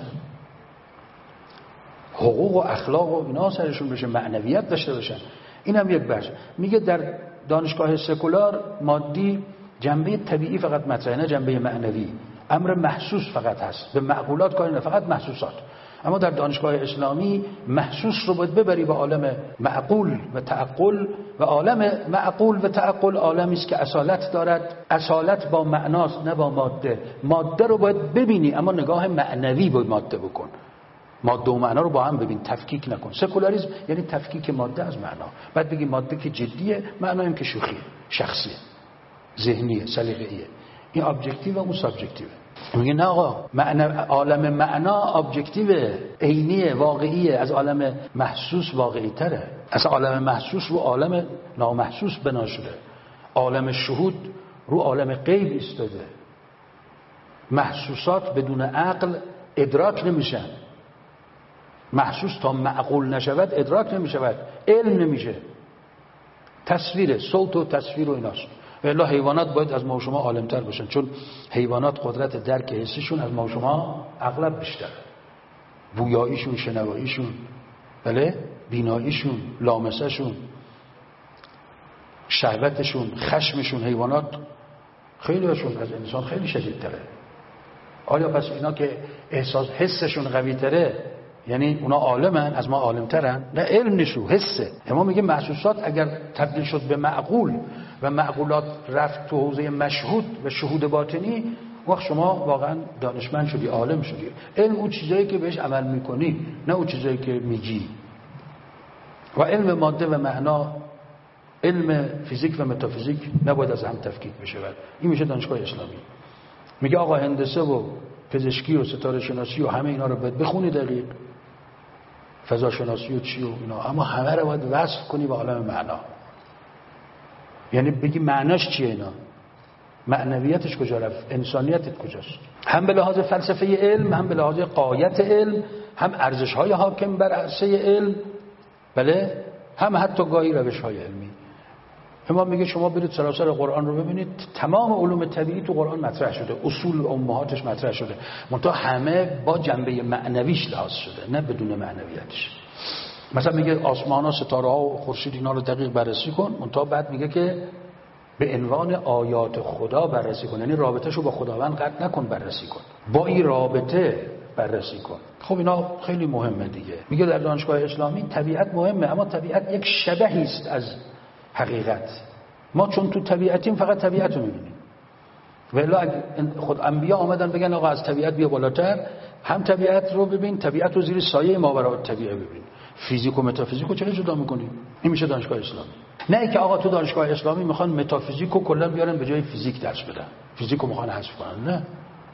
حقوق و اخلاق و اینا سرشون بشه، معنویت داشته باشن. این هم یک بخش. میگه در دانشگاه سکولار مادی جنبه طبیعی فقط مطرحه، نه جنبه معنوی. امر محسوس فقط هست، به معقولات کاری نه، فقط محسوسات. اما در دانشگاه اسلامی محسوس رو باید ببری به عالم معقول و تعقل، و عالم معقول و تعقل عالمی است که اصالت دارد. اصالت با معناست نه با ماده. ماده رو باید ببینی اما نگاه معنوی باید ماده بکن. ماده و معنا رو با هم ببین، تفکیک نکن. سکولاریسم یعنی تفکیک ماده از معنا. بعد بگی ماده که جدیه، معنا هم که شوخیه، شخصیه، ذهنیه، سلیقه‌ایه. این ابجکتیو و اون سابجکتیو. میگه نه آقا، عالم معنا ابجکتیو، عینیه، واقعیه، از عالم محسوس واقعی تره. از عالم محسوس رو عالم نامحسوس بنا شده. عالم شهود رو عالم غیب ایستاده. محسوسات بدون عقل ادراک نمیشن. محسوس تا معقول نشود ادراک نمیشود، علم نمیشه. تصویر، صوت و تصویر و ایناست. و الا حیوانات باید از ما و شما عالم‌تر باشن، چون حیوانات قدرت درک حسیشون از ما و شما اغلب بیشتر. بویاییشون، شنواییشون، بله، بیناییشون، لامسهشون، شهوتشون، خشمشون، حیوانات خیلی هاشون از انسان خیلی شدیدتره. آیا پس اینا که احساس حسشون قوی تره یعنی اونا عالمن، از ما عالمترن؟ نه، علم نشو، حسه. اما میگه محسوسات اگر تبدیل شد به معقول و معقولات رفت تو حوزه مشهود و شهود باطنی، وقت شما واقعا دانشمند شدی، عالم شدی. علم اون چیزایی که بهش عمل میکنی، نه اون چیزایی که میگی. و علم ماده و معنا، علم فیزیک و متافیزیک نباید از هم تفکیک بشه. این میشه دانشگاه اسلامی. میگه آقا هندسه و پزشکی و ستاره شناسی و همه اینا رو باید بخونی دقیق، فضا شناسی و چی و اینا، اما همه رو باید وصل کنی به عالم معنا. یعنی بگی معناش چیه اینا، معنویتش کجا رفت، انسانیتت کجاست. هم به لحاظ فلسفه علم، هم به لحاظ غایت علم، هم ارزش‌های حاکم بر عرصه علم، بله، هم حتی گاهی روش‌های علمی. امام میگه شما برید سراسر قرآن رو ببینید، تمام علوم طبیعی تو قرآن مطرح شده، اصول امهاتش مطرح شده، منتها همه با جنبه معنویش لحاظ شده، نه بدون معنویتش. مثلا میگه آسمان ها، ستاره ها و خورشید اینا رو دقیق بررسی کن، منتها بعد میگه که به عنوان آیات خدا بررسی کن، یعنی رابطه‌شو با خداوند قطع نکن، بررسی کن، با این رابطه بررسی کن. خب اینا خیلی مهمه دیگه. میگه در دانشگاه اسلامی طبیعت مهمه، اما طبیعت یک شبحی است از حقیقت. ما چون تو طبیعتیم فقط طبیعت رو میبینیم. ولی خود انبیا آمدن بگن آقا از طبیعت بیا بالاتر، هم طبیعت رو ببین، طبیعت رو زیر سایه ماورای طبیعه ببین. فیزیک و متافیزیک رو چرا جدا میکنیم؟ این میشه دانشگاه اسلامی. نه اینکه آقا تو دانشگاه اسلامی میخوان متافیزیک رو کلا بیارن به جای فیزیک درس بدن، فیزیک رو میخوان حذف کنن. نه،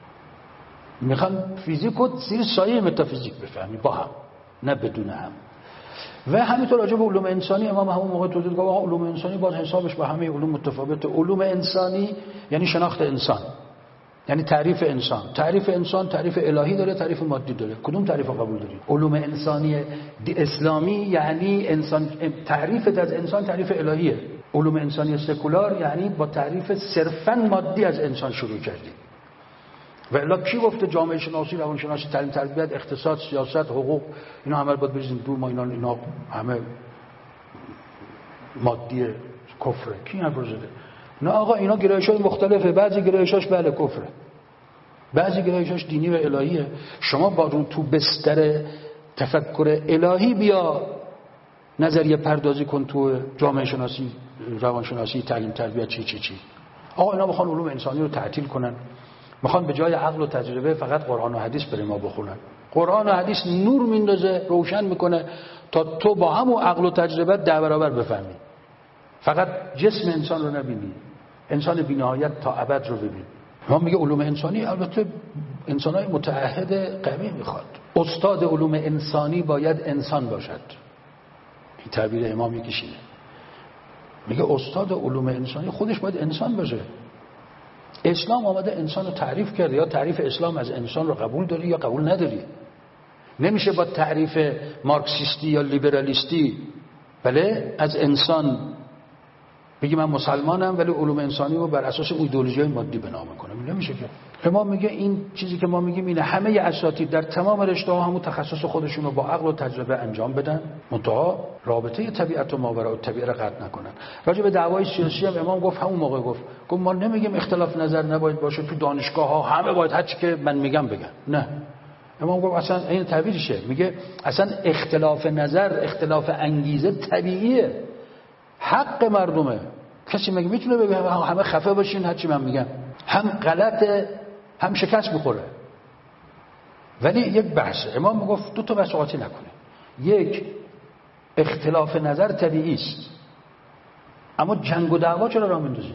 میخوان فیزیک رو زیر سایه متافیزیک بفهمی با هم، نه بدون هم. و همینطور راجع به علوم انسانی امام همون موقع توضیح داد آقا علوم انسانی باز حسابش با همه علوم متفاوته. علوم انسانی یعنی شناخت انسان، یعنی تعریف انسان. تعریف انسان تعریف الهی داره، تعریف مادی داره. کدوم تعریف رو قبول دارید؟ علوم انسانی اسلامی یعنی انسان، تعریفت از انسان تعریف الهیه. علوم انسانی سکولار یعنی با تعریف صرفاً مادی از انسان شروع کردی. و الا کی گفته جامعه شناسی، روان شناسی، تعلیم تربیت، اقتصاد، سیاست، حقوق اینا همه باید بریزیم دور، ما اینا همه مادی کفره؟ کی حرف زده؟ نه آقا اینا گرایش‌های مختلفه، بعضی گرایش‌هاش بله کفره، بعضی گرایش‌هاش دینی و الهیه. شما با اون تو بستر تفکر الهی بیا نظریه پردازی کن تو جامعه شناسی، روان شناسی، تعلیم تربیت، چی. آقا اینا میخوان علوم انسانی رو تعطیل کنن، میخوان به جای عقل و تجربه فقط قرآن و حدیث برای ما بخونن. قرآن و حدیث نور میندازه، روشن میکنه تا تو با همون عقل و تجربه 10 برابر بفهمی. فقط جسم انسان رو نبینی، انسان بی‌نهایت تا ابد رو ببین. ما میگه علوم انسانی البته انسانای متعهد قوی میخواد. استاد علوم انسانی باید انسان باشد. این تعبیر امام یکیشینه. میگه استاد علوم انسانی خودش باید انسان باشه. اسلام آمده انسان رو تعریف کرده، یا تعریف اسلام از انسان رو قبول داری یا قبول نداری. نمیشه با تعریف مارکسیستی یا لیبرالیستی بله از انسان بگی من مسلمانم ولی علوم انسانی رو بر اساس ایدئولوژی مادی بنا میکنم. نمیشه که. امام میگه این چیزی که ما میگیم اینه، همه اساتید در تمام رشته‌ها همون تخصص خودشون رو با عقل و تجربه انجام بدن، منتها رابطه طبیعت و ماورای طبیعه رو قطع نکنن. راجع به دعوای سیاسی هم امام گفت همون موقع گفت ما نمیگیم اختلاف نظر نباید باشه تو دانشگاه‌ها همه باید هر چی که من میگم بگن. نه، امام گفت اصلا این تعبیرشه، میگه اصلا اختلاف نظر، اختلاف انگیزه طبیعیه، حق مردمه. کسی مگه میتونه بگه همه خفه باشین هر چی من میگم؟ هم غلطه هم شکست میخوره. ولی یک بحثه، امام میگفت دو تا بحث قاطی نکنه. یک، اختلاف نظر طبیعی است، اما جنگ و دعوا چرا راه میندازید؟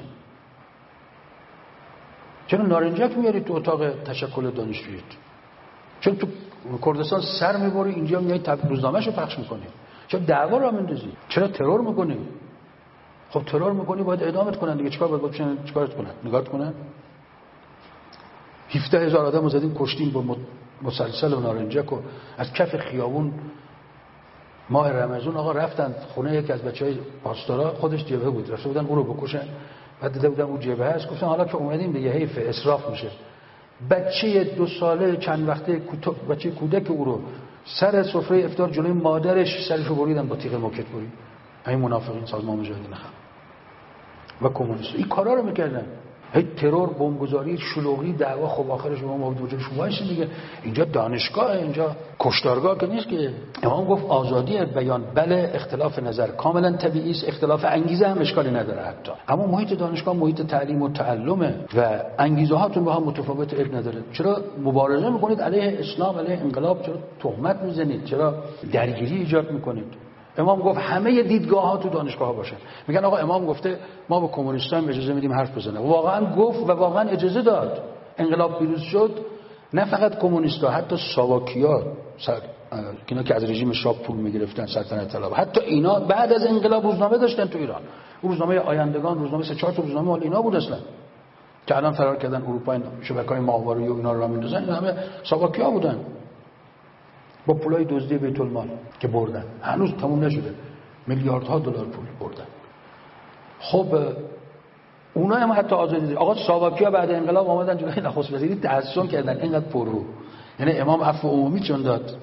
چرا نارنجک میارید تو اتاق تشکل دانشجویی؟ چون تو کردستان سر میبری، اینجا میای روزنامه‌شو پخش میکنی؟ چرا دعوا راه میندازی؟ چرا ترور میکنی؟ خب ترور میکنی باید اعدامت کنن دیگه، چیکار باید بکنن؟ چیکارت کنن؟ نگاهت کنن؟ 17000 آدمو زدیم کشتیم با مسلسل و نارنجک و از کف خیابون ماه رمضان آقا رفتن خونه یکی از بچهای پاسدارا، خودش جبهه بود، رفته بودن او رو بکشن. بعد دیده بودن اون جبهه است، گفتن حالا که اومدیم دیگه حیف اسراف میشه. بچه 2 ساله چند وقته بچه کودک او رو سر سفره افطار جلوی مادرش سرشو بریدن با تیغ موکت برید. همین منافقین سازمان مجاهدین خلق و کمونیست این کارا رو میکردن. هی ترور، بمبگذاری، شلوغی، دعوا. خب آخرش ما وجود شما هستیم دیگه. اینجا دانشگاه، اینجا کشتارگاه که نیست که. امام گفت آزادی بیان بله، اختلاف نظر کاملا طبیعی است، اختلاف انگیزه هم اشکالی نداره حتی، اما محیط دانشگاه محیط تعلیم و تعلمه و انگیزه هاتون با هم متفاوت، اب نداره. چرا مبارزه میکنید علیه اسلام، علیه انقلاب؟ چرا تهمت میزنید؟ چرا درگیری ایجاد میکنید؟ امام گفت همه دیدگاه ها تو دانشگاه ها باشن. میگن آقا امام گفته ما به کمونیست‌ها هم اجازه میدیم حرف بزنن. واقعا گفت و واقعا اجازه داد. انقلاب پیروز شد، نه فقط کمونیست‌ها، حتی ساواکیا، اینا که از رژیم شاه پول میگرفتن، سلطنت طلب، حتی اینا بعد از انقلاب روزنامه داشتن تو ایران. روزنامه آیندگان، روزنامه 3-4 تا روزنامه مال اینا بود اصلا، که الان فرار کردن اروپا، شبکه‌های ماهواره و اینا رو میندازن. اینا همه ساواکیا بودن با پولای دزدی بیت المال که بردن. هنوز تموم نشده، میلیاردها دلار پول بردن. خب اونا هم حتی آزادی دید. آقا ساواکیا بعد انقلاب اومدن جلوی نخست وزیری تحسن کردن، اینقدر پررو. یعنی امام عفو عمومی چون داد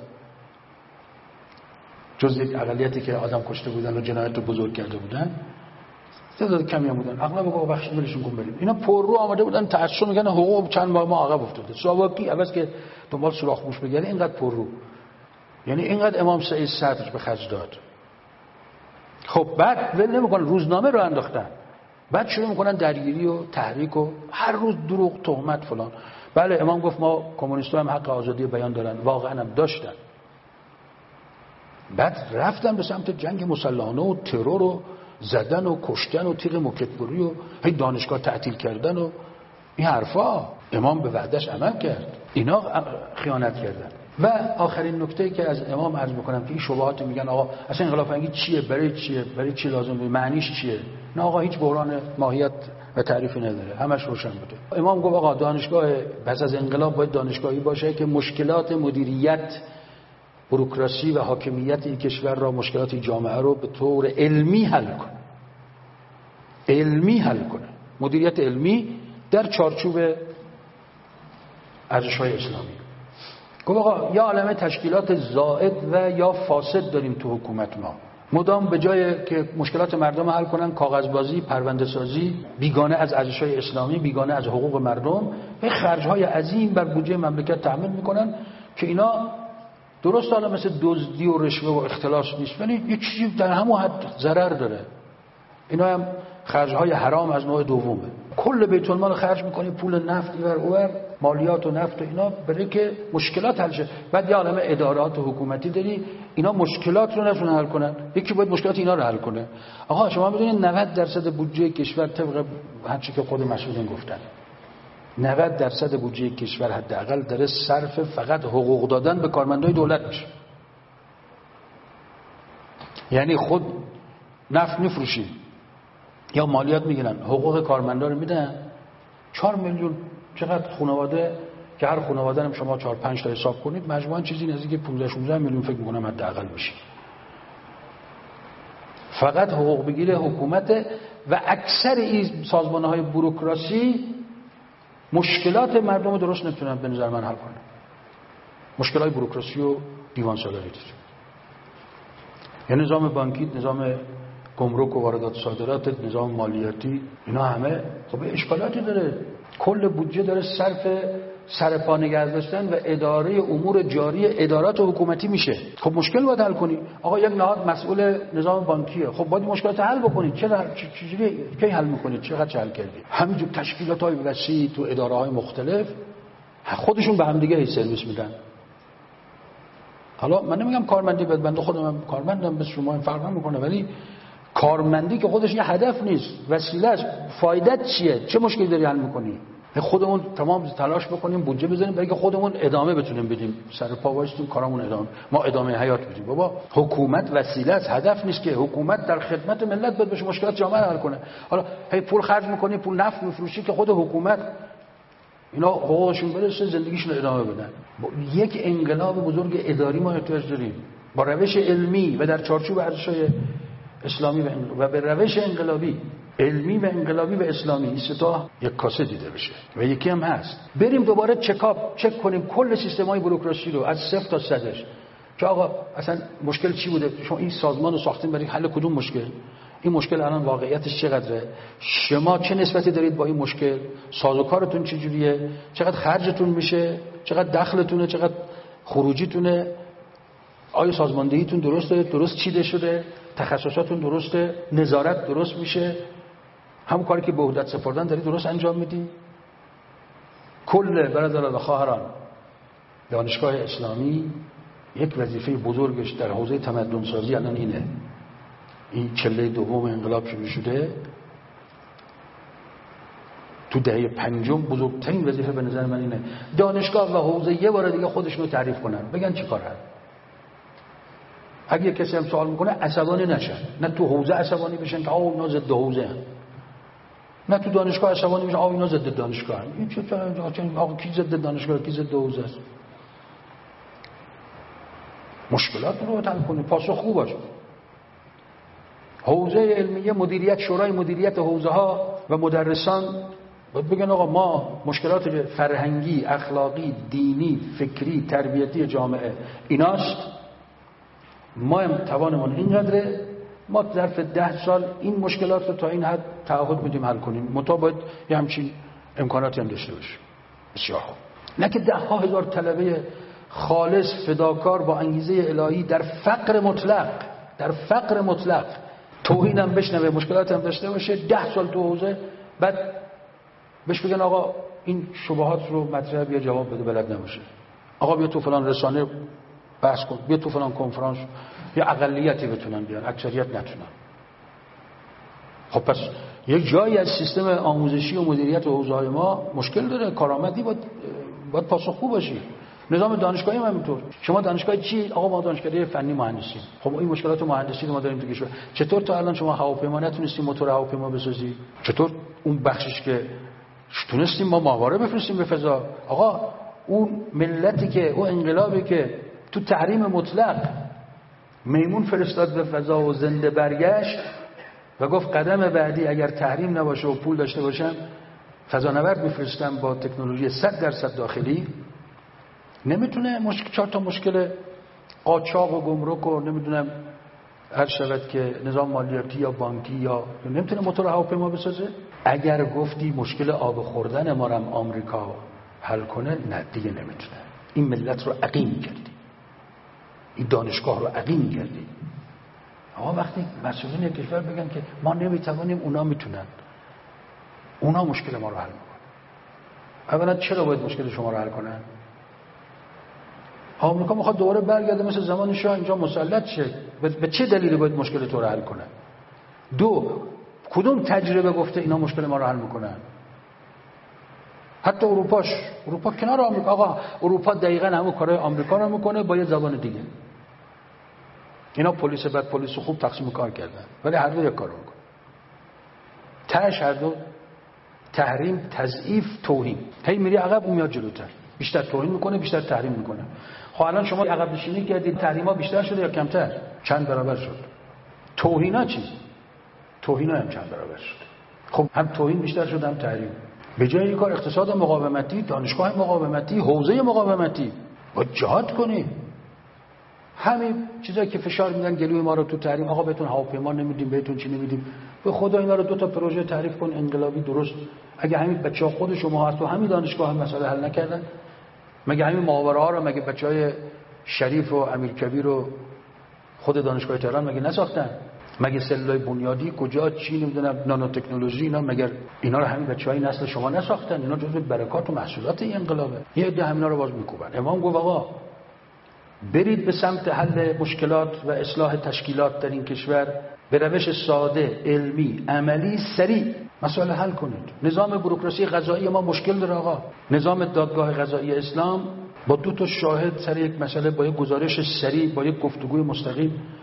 جز یک اقلیتی که آدم کشته بودن و جنایت رو بزرگ کرده بودن، تعداد کمی هم بودن، اغلب آقا بخشید ولشون کن بریم. اینا پررو آمده بودن تحسن میگن حقوق چند ما عقب افتاده. ساواکی عوض که دنبال سوراخ موش بگیره اینقدر پررو، یعنی اینقدر امام سعید صدر به خرج داد. خب بعد ول نمیکنن، روزنامه رو انداختن، بعد شروع میکنن درگیری و تحریک و هر روز دروغ، تهمت، فلان. بله امام گفت ما کمونیست‌ها هم حق آزادی بیان دارن، واقعا هم داشتن. بعد رفتن به سمت جنگ مسلحانه و ترور و زدن و کشتن و تیغ موکتبری و هی دانشگاه تعطیل کردن و این حرفا. امام به وعدش عمل کرد، اینا خیانت کردن. و آخرین نکته که از امام عرض میکنم که این شبهات میگن آقا اصلا انقلاب فرهنگی چیه، برای چی لازم بود، معنیش چیه؟ نه آقا هیچ بحران ماهیت و تعریفی نداره، همش روشن بوده. امام گفت آقا دانشگاه پس از انقلاب باید دانشگاهی باشه که مشکلات مدیریت، بوروکراسی و حاکمیت این کشور را، مشکلات جامعه رو به طور علمی حل کنه. مدیریت علمی در چارچوب ارزش‌های اسلامی. گفت آقا یا عالمه تشکیلات زائد و یا فاسد داریم تو حکومت ما، مدام به جای که مشکلات مردم حل کنن کاغذبازی، پرونده سازی، بیگانه از ارزش‌های اسلامی، بیگانه از حقوق مردم، به خرج‌های عظیم بر بودجه مملکت تأمین میکنن که اینا درست حالا مثل دزدی و رشوه و اختلاس نیست، ولی یه چیزی در همون حد ضرر داره. اینا هم خرج‌های حرام از نوع دومه. کل بیت المال خرج می‌کنی، پول نفت اینور اونور، مالیات و نفت و اینا، برای که مشکلات حل شه. بعد یه عالمه ادارات حکومتی داری، اینا مشکلات رو نتونن حل کنن، یکی باید مشکلات اینا رو حل کنه. آقا شما می‌دونید 90% بودجه کشور طبق هر چی که خود مسئولین گفتن، 90% بودجه کشور حداقل داره صرف فقط حقوق دادن به کارمندای دولت میشه. یعنی خود نفت میفروشی یا مالیات میگیرن، حقوق کارمندا رو میدن. 4 میلیون چقدر خانواده که هر خانواده هم شما 4-5 تا حساب کنید مجموعاً چیزی نزدیک 15-16 میلیون فکر می‌کنم حداقل میشه. فقط حقوق بگیره حکومت و اکثر این سازمان‌های بوروکراسی مشکلات مردم رو درست نمیتونن به نظر من حل کنن. مشکلات بوروکراسی و دیوان سالاری داره. یعنی نظام بانکی، نظام گمرک و واردات صادرات، نظام مالیاتی، اینا همه خب اشکالاتی داره. کل بودجه داره صرف سرپا نگه داشتن و اداره امور جاری ادارات حکومتی میشه. خب مشکل باید حل کنی. آقا یک نهاد مسئول نظام بانکیه، خب باید مشکلات حل بکنید. چجوری کی حل میکنید؟ چقدر حل کردید؟ همینجور تشکیلات‌های وسیع تو اداره‌های مختلف خودشون به هم دیگه سرویس میدن. حالا من نمیگم کارمندی بد، بنده خودم هم کارمندم، به شما این فرق نمیکنه، ولی کارمندی که خودش یه هدف نیست، وسیله است. فایدت چیه؟ چه مشکلی داری حل میکنی؟ خودمون تمام تلاش بکنیم بودجه بزنیم برای که خودمون ادامه بتونیم بدیم، سر پا وایسیم کارامون ادامه، ما ادامه حیات بدیم. بابا حکومت وسیله است، هدف نیست. که حکومت در خدمت ملت باید بشه، مشکلات جامعه حل کنه. حالا هی پول خرج میکنی، پول نفت میفروشی که خود حکومت اینا حقوقشون برسه، زندگیشون رو ادامه بدن. یک انقلاب بزرگ اداری ما احتیاج داریم با روش علمی و در چارچوب ارزش‌های اسلامی و به روش انقلابی، علمی و انقلابی و اسلامی، این سه تا یک کاسه دیده بشه. و یکی هم هست بریم دوباره چک کنیم کل سیستم‌های بوروکراسی رو از صفر تا صدش، که آقا اصلا مشکل چی بوده، شما این سازمان رو ساختین برای حل کدوم مشکل، این مشکل الان واقعیتش چقدره، شما چه نسبتی دارید با این مشکل، سازوکارتون چجوریه، چقدر خرجتون میشه، چقدر دخلتونه، چقدر خروجیتونه، آیا سازماندهیتون درسته، درست چیده شده، تخصصاتون درسته، نظارت درست میشه، همون کاری که به عهدت سپردن داری درست انجام میدی. کل برادران و خواهران، دانشگاه اسلامی یک وظیفه بزرگش در حوزه تمدن سازی الان اینه. این چله دوم انقلاب شروع شده، تو دهه پنجم بزرگترین وظیفه به نظر من اینه دانشگاه و حوزه یه بار دیگه خودشونو تعریف کنن، بگن چی کار هست. اگه کسی هم سوال میکنه عصبانی نشن، نه تو حوزه عصبانی بشن که اینا ضد حوزه هن، نه تو دانشگاه عصبانی بشن اینا ضد دانشگاه هن. این چه آقا کی ضد دانشگاه، کی ضد حوزه است؟ مشکلات رو حل کنید، پاسخگو باشید. حوزه علمیه، مدیریت، شورای مدیریت حوزه ها و مدرسان باید بگن آقا ما مشکلات فرهنگی، اخلاقی، دینی، فکری، تربیتی جامعه ایناست، ما هم توانمون اینقدره، ما ظرف 10 سال این مشکلات رو تا این حد تعهد میدیم حل کنیم، منتها باید یه همچین امکاناتی هم داشته باشیم. بسیار خوب. نه که 10,000 هزار طلبه خالص فداکار با انگیزه الهی در فقر مطلق توهین هم بشنوه، مشکلات هم داشته باشه، 10 سال تو حوزه، بعد بهش بگن آقا این شبهات رو مطرح بیا جواب بده، بلد نباشه، آقا بیا تو فلان رسانه بحث کن، بیا تو فلان کنفرانس، یا اقلیتی بتونن بیان، اکثریت نتونن. خب پس یک جایی از سیستم آموزشی و مدیریت حوزه‌های ما مشکل داره، کارآمدی باید پاسخگو باشی. نظام دانشگاهی هم همینطور. شما دانشگاه چی؟ آقا ما دانشکده فنی مهندسی. خب این مشکلات مهندسی رو ما داریم تو کشور. چطور تا الان شما هواپیما نتونستیم موتور هواپیما بسازی؟ چطور اون بخشش که تونستیم ما ماهواره بفرستیم به فضا؟ آقا اون ملتی که اون انقلابی که تو تحریم مطلق میمون فرستاد به فضا و زنده برگشت و گفت قدم بعدی اگر تحریم نباشه و پول داشته باشم فضانورد میفرستم با تکنولوژی 100% داخلی، نمیتونه 4 تا مشکل قاچاق و گمرک و نمیدونم هر شود که نظام مالیاتی یا بانکی یا نمیتونه موتور هواپیما بسازه. اگر گفتی مشکل آب خوردن ما رو آمریکا حل کنه، نه دیگه نمیتونه. این ملت رو عقیم کردی، این دانشگاه رو عقیم کردی. اما وقتی مسئولین کشور بگن که ما نمیتوانیم، اونا میتونن، اونا مشکل ما رو حل میکنن. اولا چرا باید مشکل شما رو حل کنن؟ آمریکا میخواد دوباره برگرده مثل زمان شاه اینجا مسلط شه، به چه دلیلی باید مشکل تو رو حل کنن؟ 2 کدوم تجربه گفته اینا مشکل ما رو حل میکنن؟ حتی اروپا کنار آمریکا. آقا اروپا دقیقاً همون کارهای آمریکا رو میکنه با یه زبان دیگه. اینا پلیس بد پلیس خوب تقسیم کار کردن، ولی هر دو یک کارو میکنن. تاش هر دو تحریم، تضعیف، توهین. هی میری عقب اون میاد جلوتر، بیشتر توهین میکنه، بیشتر تحریم میکنه. خب الان شما عقب نشینی کردید، تحریما بیشتر شده یا کمتر؟ چند برابر شد. توهینا چی؟ توهینا هم چند برابر شد. خب هم توهین بیشتر شد هم تحریم. به جای این کار اقتصاد مقاومتی، دانشگاه مقاومتی، حوزه مقاومتی باید جهاد کنیم. همین چیزایی که فشار میدن گلوی ما رو تو تحریم، آقا بهتون هواپیما نمیدیم، بهتون چی نمیدیم، به خدا اینا رو 2 تا پروژه تعریف کن انقلابی درست. اگه همین بچه‌ها خود شما هست و همین دانشگاه هم مسئله حل نکردن، مگه همین محاوره‌ها رو مگه بچهای شریف و امیرکبیر و خود دانشگاه تهران مگه نساختن؟ مگه سلولای بنیادی کجا، چی نمیدونم، نانو تکنولوژی، اینا مگر اینا رو همین بچهای نسل شما نساختن؟ اینا جزو برکات و محصولات این انقلابه. یه عده همینا رو باز میکوبن. امام گفت آقا برید به سمت حل مشکلات و اصلاح تشکیلات در این کشور به روش ساده، علمی، عملی، سریع مسائل حل کنید. نظام بوروکراسی قضایی ما مشکل داره آقا. نظام دادگاه قضایی اسلام با 2 تا شاهد سر یک مسئله با یک گزارش سریع، با یک گفتگوی مستقیم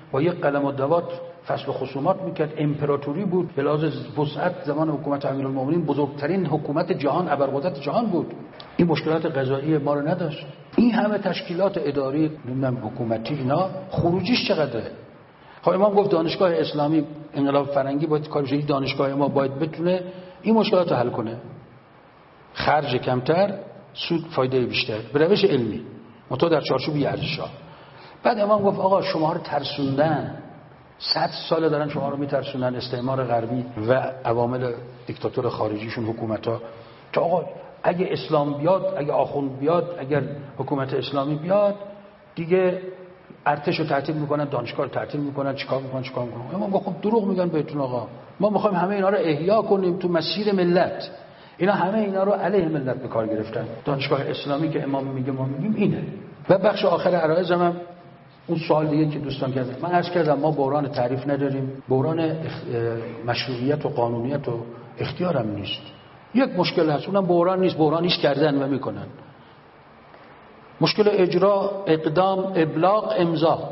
با یک قلم و دوات فصل خصومات میکرد. امپراتوری بود، به لحاظ وسعت زمان حکومت امیرالمومنین بزرگترین حکومت جهان، ابرقدرت جهان بود. این مشکلات قضایی ما رو نداشت. این همه تشکیلات اداری، نمیدونم حکومتی، اینا خروجیش چقدره؟ خب امام گفت دانشگاه اسلامی انقلاب فرنگی باید کارش، دانشگاه ما باید بتونه این مشکلات رو حل کنه، خرج کمتر، سود فایده بیشتر، به روش علمی، متو در چارچوب ارزش‌ها. بعد امام گفت آقا شما رو ترسوندن، 100 سال دارن شما رو میترسونن، استعمار غربی و عوامل دیکتاتور خارجیشون، حکومت‌ها، که آقا اگه اسلام بیاد، اگه آخوند بیاد، اگر حکومت اسلامی بیاد، دیگه ارتش رو تعطیل میکنن، دانشگاه رو تعطیل میکنن، چیکار میکنن. امام گفت خب دروغ میگن بهتون آقا، ما میخوایم همه اینا رو احیا کنیم تو مسیر ملت. اینا همه اینا رو علیه ملت به کار گرفتن. دانشگاه اسلامی که امام میگه ما میگیم اینه. و بخش آخر عرایضم هم اون سوال دیگه که دوستان کردن، من عرض کردم ما بحران تعریف نداریم، بحران مشروعیت و قانونیت و اختیارم نیست. یک مشکل هست، اونم بحران نیست، بحرانیش کردن و میکنن. مشکل اجرا، اقدام، ابلاغ، امضا.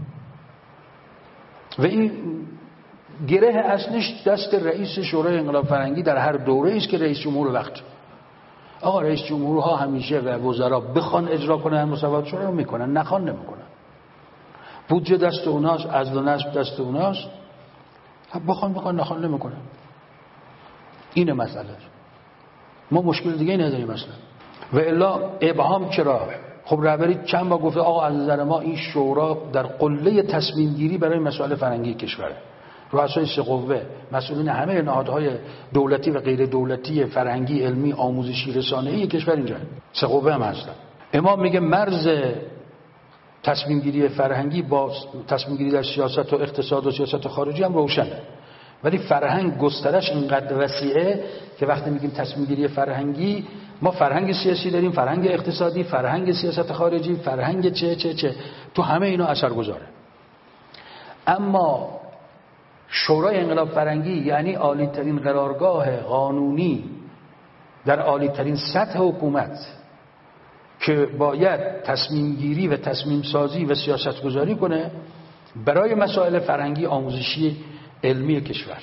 و این گره اصلش دست رئیس شورای انقلاب فرنگی در هر دوره است که رئیس جمهور وقت. آقا رئیس جمهورها همیشه و وزرا بخوان اجرا کنن مصوبات شورا رو میکنن، نخوان نمیکنن. بودجه دست اوناست، عدل و نصب دست اوناست، بخوان نخوان نمیکنن. اینه مسئله. ما مشکل دیگه نداریم اصلا. و الا ابهام چرا؟ خب رهبری چند بار گفته آقا از نظر ما این شورا در قله تصمیم گیری برای مسائل فرهنگی کشوره. رؤسای سه قوه، مسئولین همه نهادهای دولتی و غیر دولتی، فرهنگی، علمی، آموزشی، رسانه‌ای کشور اینجا سه قوه هم هستن. امام میگه مرز تصمیم گیری فرهنگی با تصمیم گیری در سیاست و اقتصاد و سیاست خارجی هم روشنه، ولی فرهنگ گسترش اینقدر وسیعه که وقتی میگیم تصمیم گیری فرهنگی، ما فرهنگ سیاسی داریم، فرهنگ اقتصادی، فرهنگ سیاست خارجی، فرهنگ چه تو همه اینا اثر گذاره. اما شورای انقلاب فرهنگی یعنی عالی ترین قرارگاه قانونی در عالی ترین سطح حکومت که باید تصمیم گیری و تصمیم سازی و سیاست گذاری کنه برای مسائل فرهنگی، آموزشی، علمی کشور.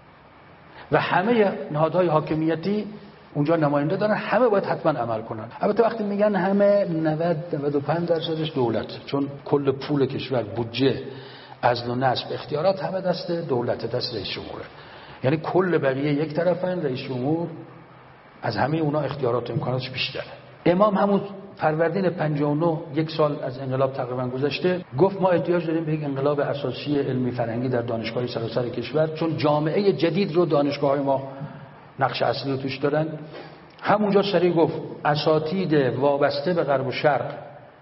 و همه نهادهای حاکمیتی اونجا نماینده دارن، همه باید حتما عمل کنن. البته وقتی میگن همه 90-95% دولت، چون کل پول کشور، بودجه، عدل و نصب، اختیارات همه دست دولت، دست رئیس جمهوره. یعنی کل بقیه یک طرفن، رئیس جمهور از همه اونا اختیارات و امکاناتش بیشتره. امام همون فروردین 59، یک سال از انقلاب تقریبا گذشته، گفت ما احتیاج داریم به یک انقلاب اساسی علمی فرهنگی در دانشگاه‌های سراسر کشور، چون جامعه جدید رو دانشگاه‌های ما نقش اصلی رو توش دارن. همونجا سریع گفت اساتید وابسته به غرب و شرق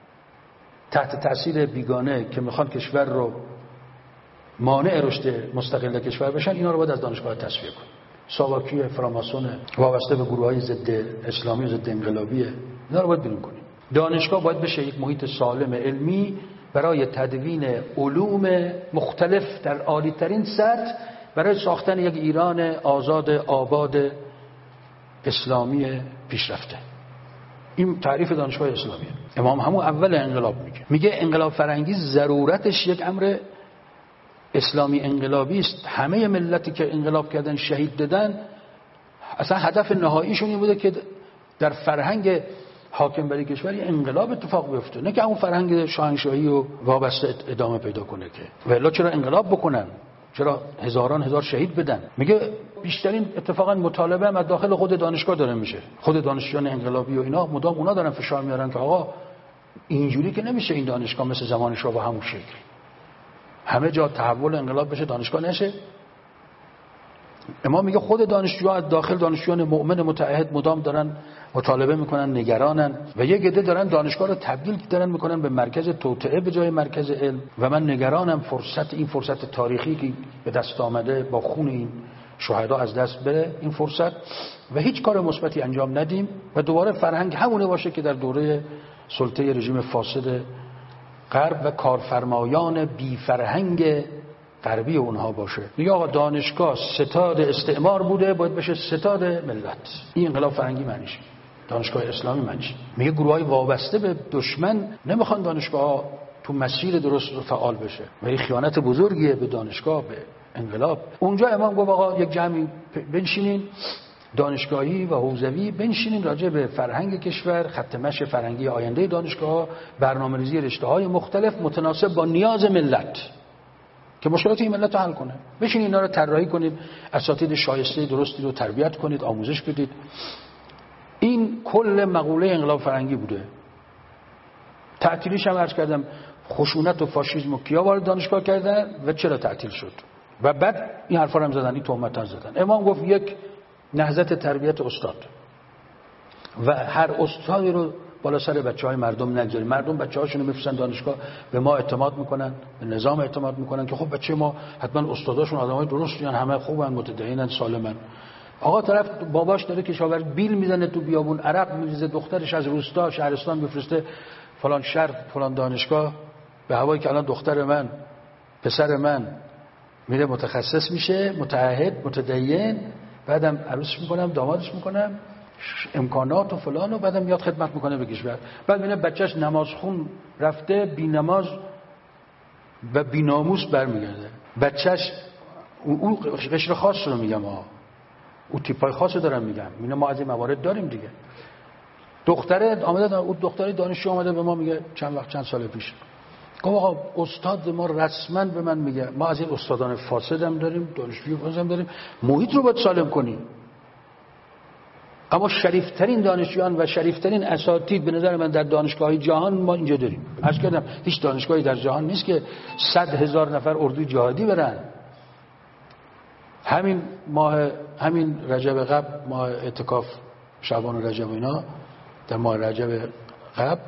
تحت تاثیر بیگانه که میخوان کشور رو مانع رشد مستقل کشور بشن، اینا رو باید از دانشگاه تصفیه کنیم. ساواکی، فراماسون، وابسته به گروه‌های ضد اسلامی و ضد انقلابی، اینا رو باید بیرون کنیم. دانشگاه باید بشه یک محیط سالم علمی برای تدوین علوم مختلف در عالی ترین سطح، برای ساختن یک ایران آزاد، آباد، اسلامی پیشرفته. این تعریف دانشگاه اسلامیه. امام همون اول انقلاب میگه انقلاب فرهنگی ضرورتش یک امر اسلامی انقلابی است. همه ملتی که انقلاب کردن، شهید دادن، اصلا هدف نهاییشون این بوده که در فرهنگ حاکم بر کشور انقلاب اتفاق بیفته، نه که اون فرهنگ شاهنشاهی و وابسته ادامه پیدا کنه. که ولی چرا انقلاب بکنن؟ چرا هزاران هزار شهید بدن؟ میگه بیشترین اتفاقا مطالبه هم از داخل خود دانشگاه داره میشه. خود دانشجویان انقلابی و اینا مدام اونا دارن فشار میارن که آقا اینجوری که نمیشه، این دانشگاه مثل زمان شاه با همون شکل همه جا تحول انقلاب بشه، دانشگاه نشه. امام میگه خود دانشجوها از داخل، دانشجویان مؤمن متعهد مدام دارن مطالبه میکنن، نگرانن و یک عده دارن دانشگاه رو تبدیل دارن میکنن به مرکز توطئه به جای مرکز علم. و من نگرانم این فرصت تاریخی که به دست آمده با خون این شهدا از دست بره این فرصت و هیچ کار مثبتی انجام ندیم و دوباره فرهنگ همونه باشه که در دوره سلطه رژیم فاسد غرب و کارفرمایان بی فرهنگ غربی اونها باشه. میگه آقا دانشگاه ستاد استعمار بوده، باید بشه ستاد ملت. این انقلاب فرهنگی معنیش، دانشگاه اسلامی معنیش. میگه گروهای وابسته به دشمن نمیخوان دانشگاه تو مسیر درست فعال بشه و این خیانت بزرگیه به دانشگاه، به انقلاب. اونجا امام گفت آقا یک جمعی بنشینین دانشگاهی و حوزوی، بنشینین راجع به فرهنگ کشور، خط مشی فرهنگی آینده دانشگاه، برنامه‌ریزی رشته‌های مختلف متناسب با نیاز ملت که مشکلات این ملت رو حل کنه. بشین اینا رو طراحی کنید، اساتید شایسته درستی رو تربیت کنید، آموزش بدید. این کل مقوله انقلاب فرهنگی بوده. تعطیلیش هم عرض کردم، خشونت و فاشیسم و کیا وارد دانشگاه کردن و چرا تعطیل شد و بعد این حرفا هم زدن، این تهمت ها زدن. امام گفت یک نهضت تربیت استاد و هر استادی رو بالا سر بچهای مردم نگذاریم. مردم بچه‌هاشون رو میفرستن دانشگاه، به ما اعتماد میکنن، به نظام اعتماد میکنن که خب بچه ما حتما استاداشون آدمای درستیان، همه خوبن، متدینن، سالمن. آقا طرف باباش داره کشاورزی بیل میزنه تو بیابون، عرق میریزه، دخترش از روستا شهرستان میفرسته فلان شهر فلان دانشگاه، به هوایی که الان دختر من پسر من میره متخصص میشه، متعهد، متدین، بعدم عروسش میکنم، دامادش میکنم، امکانات و فلان، و بعدم میاد خدمت میکنه به کشور. بعد میبینه بچهش نماز خون رفته، بی نماز و بی ناموس برمیگرده. بچهش اون قشر خاص رو میگم اون تیپای خاص رو دارم میگم، اینا ما از این موارد داریم دیگه. دختره آمده، اون دختری دانشجو آمده به ما میگه چند سال پیش، گفت آقا استاد ما رسما به من میگه ما از این استادان فاسد هم داریم، دانشجوی فاسد هم داریم، محیط رو باید سالم کنیم. اما شریفترین دانشجویان و شریفترین اساتید به نظر من در دانشگاه‌های جهان ما اینجا داریم. عرض کردم هیچ دانشگاهی در جهان نیست که 100,000 نفر اردوی جهادی برن. همین رجب قبل، ماه اعتکاف شعبان و رجب و اینا، در ماه رجب قبل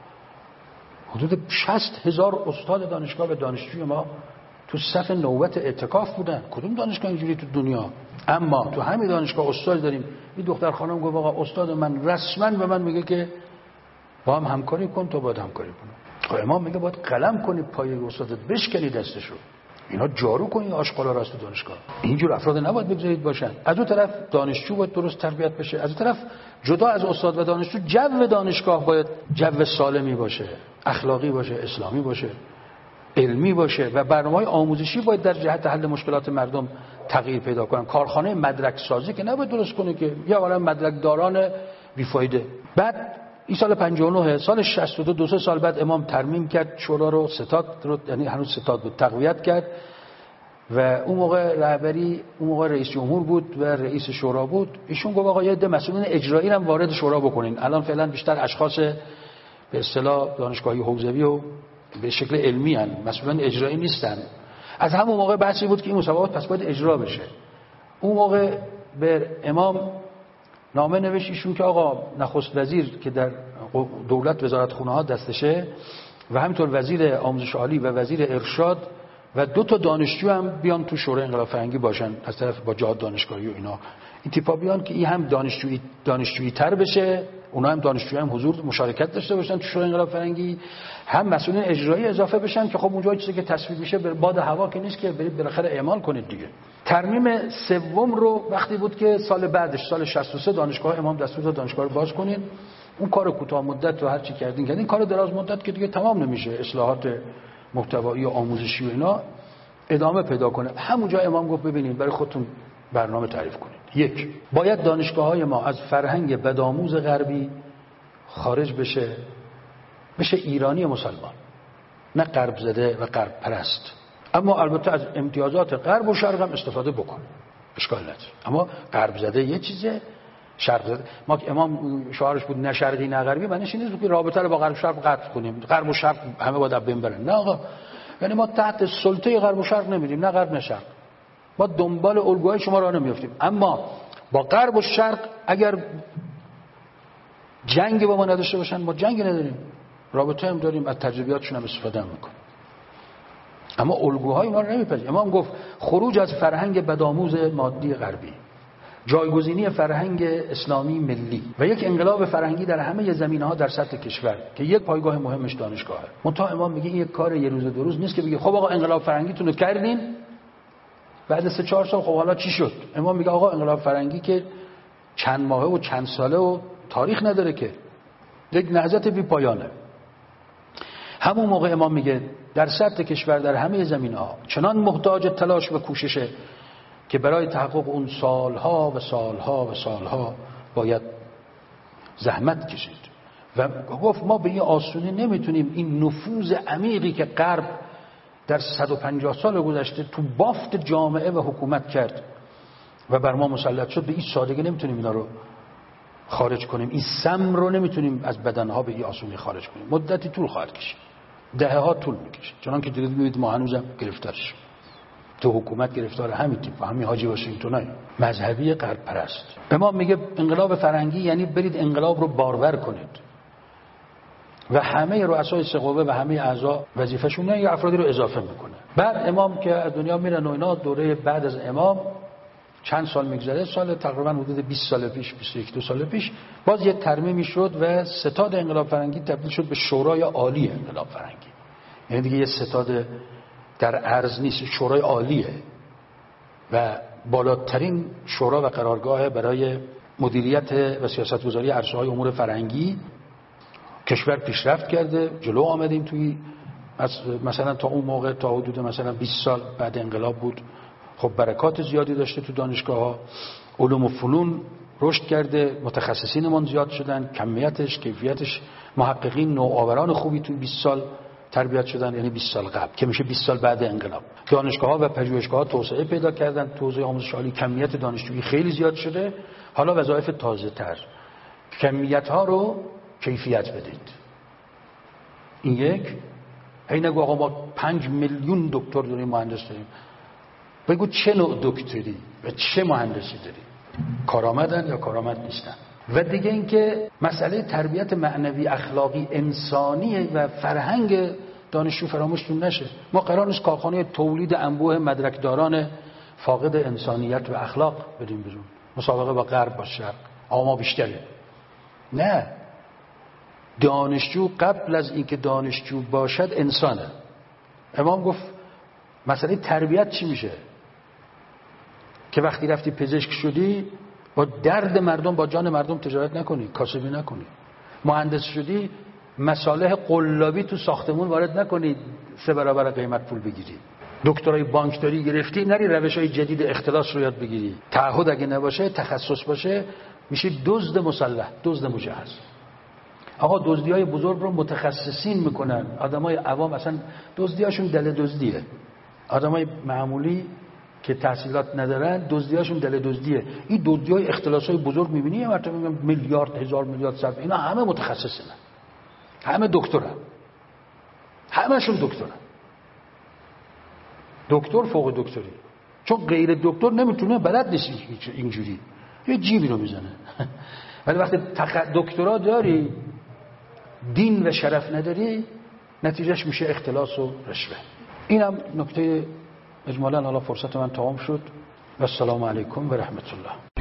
حدود 60,000 استاد دانشگاه و دانشجوی ما تو صف نوبت اعتکاف بودن. کدوم دانشگاه اینجوری تو دنیا؟ اما تو همین دانشگاه استاد داریم. این دختر خانم گفت آقا استاد من رسما به من میگه که با هم همکاری کن، تو باید همکاری کن. امام میگه باید قلم کنید پای استادت، بشکنی دستشو، اینا جارو کنید آشغالا را تو دانشگاه. اینجور افراد نباید بگذارید باشن. از اون طرف دانشجو باید درست تربیت بشه، از اون طرف جدا از استاد و دانشجو جو دانشگاه باید جو سالمی باشه، اخلاقی باشه، اسلامی باشه، علمی باشه و برنامه‌های آموزشی باید در جهت حل مشکلات مردم تغییر پیدا کنن. کارخانه مدرک سازی که نباید درست کنه که یا عالم مدرک داران بیفایده. بعد این سال 59 سال 62 دو سه سال بعد امام ترمیم کرد شورا رو، ستاد رو، یعنی هنوز ستاد بود، تقویت کرد و اون موقع رهبری، اون موقع رئیس جمهور بود و رئیس شورا بود. ایشون گفت آقا یه عده مسئولین اجرایی هم وارد شورا بکنین. الان فعلا بیشتر اشخاص به اصطلاح دانشگاهی حوزوی و به شکل علمی هن، مسئولان اجرایی نیستن. از همون موقع بحثی بود که این مسابقات پس باید اجرا بشه. اون موقع به امام نامه نوشت ایشون که آقا نخست وزیر که در دولت وزارتخونه ها دستشه و همینطور وزیر آموزش عالی و وزیر ارشاد و 2 تا دانشجو هم بیان تو شورای انقلاب فرهنگی باشن از طرف با جهاد دانشگاهی و اینا. این تیپا بیان که این هم دانشجویی تر بشه، اونا هم دانشجویی هم حضور مشارکت داشته باشن تو شورای انقلاب فرهنگی، هم مسئولین اجرایی اضافه بشن که خب اونجا چیزی که تصویب میشه باد هوا که نیست که برید بالاخره اعمال کنید دیگه. ترمیم سوم رو وقتی بود که سال بعدش سال 63 دانشگاه امام دستور داد دانشگاه رو باز کنین. اون کار کوتاه مدت و هر چی کردین کار دراز مدت که دیگه تمام نمیشه، اصلاحات محتوایی و آموزشی و اینا ادامه پیدا کنه. همونجا امام گفت ببینید برای خودتون برنامه تعریف کنید. 1. باید دانشگاه‌های ما از فرهنگ بدآموز غربی خارج بشه ایرانی مسلمان، نه غرب زده و غرب پرست. اما البته از امتیازات غرب و شرق هم استفاده بکن، اشکال نداره. اما غرب زده یه چیزه، شرق زده. ما که امام شعارش بود نه شرقی نه غربی، معنیش این نیست که رابطه رو با غرب و شرق قطع کنیم، غرب و شرق همه باید بین برن. نه آقا، یعنی ما تحت سلطه غرب و شرق نمیریم، نه غرب نه شرق. ما دنبال الگوهای شما راه نمیافتیم. اما با غرب و شرق اگر جنگ با ما نداشته باشن، ما جنگ نداریم، رابطه هم داریم، از تجربیاتشون هم استفاده هم میکنیم. اما الگوهای اینا رو نمیپذیریم. امام گفت خروج از فرهنگ بدآموز مادی غربی، جایگزینی فرهنگ اسلامی ملی و یک انقلاب فرهنگی در همه زمینه‌ها در سطح کشور که یک پایگاه مهمش دانشگاهه. منتها امام میگه این یک کار یه روز دو روز نیست که بگه خب آقا انقلاب فرهنگیتون رو کردین، بعد 3-4 سال خب حالا چی شد؟ امام میگه آقا انقلاب فرهنگی که چند ماهه و چند ساله و تاریخ نداره که، یک نهضت بی پایانه. همون موقع امام میگه در سطح کشور در همه زمین‌ها چنان محتاج تلاش و کوششه که برای تحقق اون سالها و سالها و سالها باید زحمت کشید و گفت ما به این آسونی نمیتونیم این نفوذ عمیقی که غرب در 150 سال گذشته تو بافت جامعه و حکومت کرد و بر ما مسلط شد، به این سادگی نمیتونیم اینا رو خارج کنیم. این سم رو نمیتونیم از بدنها به این آسونی خارج کنیم. مدتی طول خواهد کشید، دهه‌ها طول میکشه. چون که دیگه میبینید ما هنوزم گرفتارش تو حکومت گرفتار همین تیپ و همین حاجی واشنگتنای مذهبی غرب پرست. امام میگه انقلاب فرهنگی یعنی برید انقلاب رو بارور کنید و همه رؤسای سقوه و همه اعضا وظیفه‌شونه یا افرادی رو اضافه میکنه. بعد امام که از دنیا میرن و اینا، دوره بعد از امام چند سال میگذره، سال تقریبا حدود 20 سال پیش، 21 سال پیش، باز یه ترمیمی شد و ستاد انقلاب فرهنگی تبدیل شد به شورای عالی انقلاب فرهنگی. یعنی دیگه یه ستاد در عرض نیست، شورای عالیه و بالاترین شورا و قرارگاه برای مدیریت و سیاستگذاری عرصه‌های امور فرهنگی. کشور پیشرفت کرده، جلو آمدیم توی مثلا تا اون موقع تا حدود مثلا 20 سال بعد انقلاب بود، خب برکات زیادی داشته تو دانشگاه‌ها، علوم و فنون رشد کرده، متخصصینمون زیاد شدن، کمیتش کیفیتش، محققین نوآوران خوبی تو 20 سال تربیت شدن، یعنی 20 سال قبل که میشه 20 سال بعد انقلاب. دانشگاه‌ها و پژوهشگاه‌ها توسعه پیدا کردن، تو حوزه آموزش عالی کمیت دانشجویی خیلی زیاد شده. حالا وظایف تازه‌تر، کمیت‌ها رو کیفیت بدید. این یک. این نگو آقا ما 5 میلیون دکتر داریم، مهندس داریم. بگو چه نوع دکتری و چه مهندسی داری؟ کارآمدن یا کارآمد نیستن؟ و دیگه اینکه مسئله تربیت معنوی، اخلاقی، انسانی و فرهنگ دانشجو فراموشتون نشه. ما قرار نیست کارخانه تولید انبوه مدرکداران فاقد انسانیت و اخلاق بدیم بیرون، مسابقه با غرب با شرق، آقا ما بیشتره. نه، دانشجو قبل از اینکه دانشجو باشد انسانه. امام گفت مسئله تربیت چی میشه؟ که وقتی رفتی پزشک شدی با درد مردم، با جان مردم تجارت نکنی، کاسبی نکنی. مهندس شدی مصالح قلابی تو ساختمون وارد نکنی 3 برابر قیمت پول بگیری. دکترای بانکداری گرفتی نری روش‌های جدید اختلاس رو یاد بگیری. تعهد اگه نباشه، تخصص باشه، میشه دزد مسلح، دزد مجهز. آقا دزدی‌های بزرگ رو متخصصین میکنن، آدمای عوام اصلا دزدیاشون دل دزدیه. آدمای معمولی که تحصیلات ندارن دزدیاشون دل دزدیه. این دزدی‌های اختلاس‌های بزرگ می‌بینی، یه مرتبه میگم میلیارد، هزار میلیارد صرف، اینا همه متخصصن، همه دکترن، همه‌شون دکترن، دکتر فوق دکتری. چون غیر دکتر نمیتونه، بلد نیست اینجوری یه جیبی رو میزنه. ولی وقتی دکترا داری، دین و شرف نداری، نتیجهش میشه اختلاس و رشوه. اینم نکته اجمالاً. حالا فرصت من تمام شد و السلام علیکم و رحمت الله.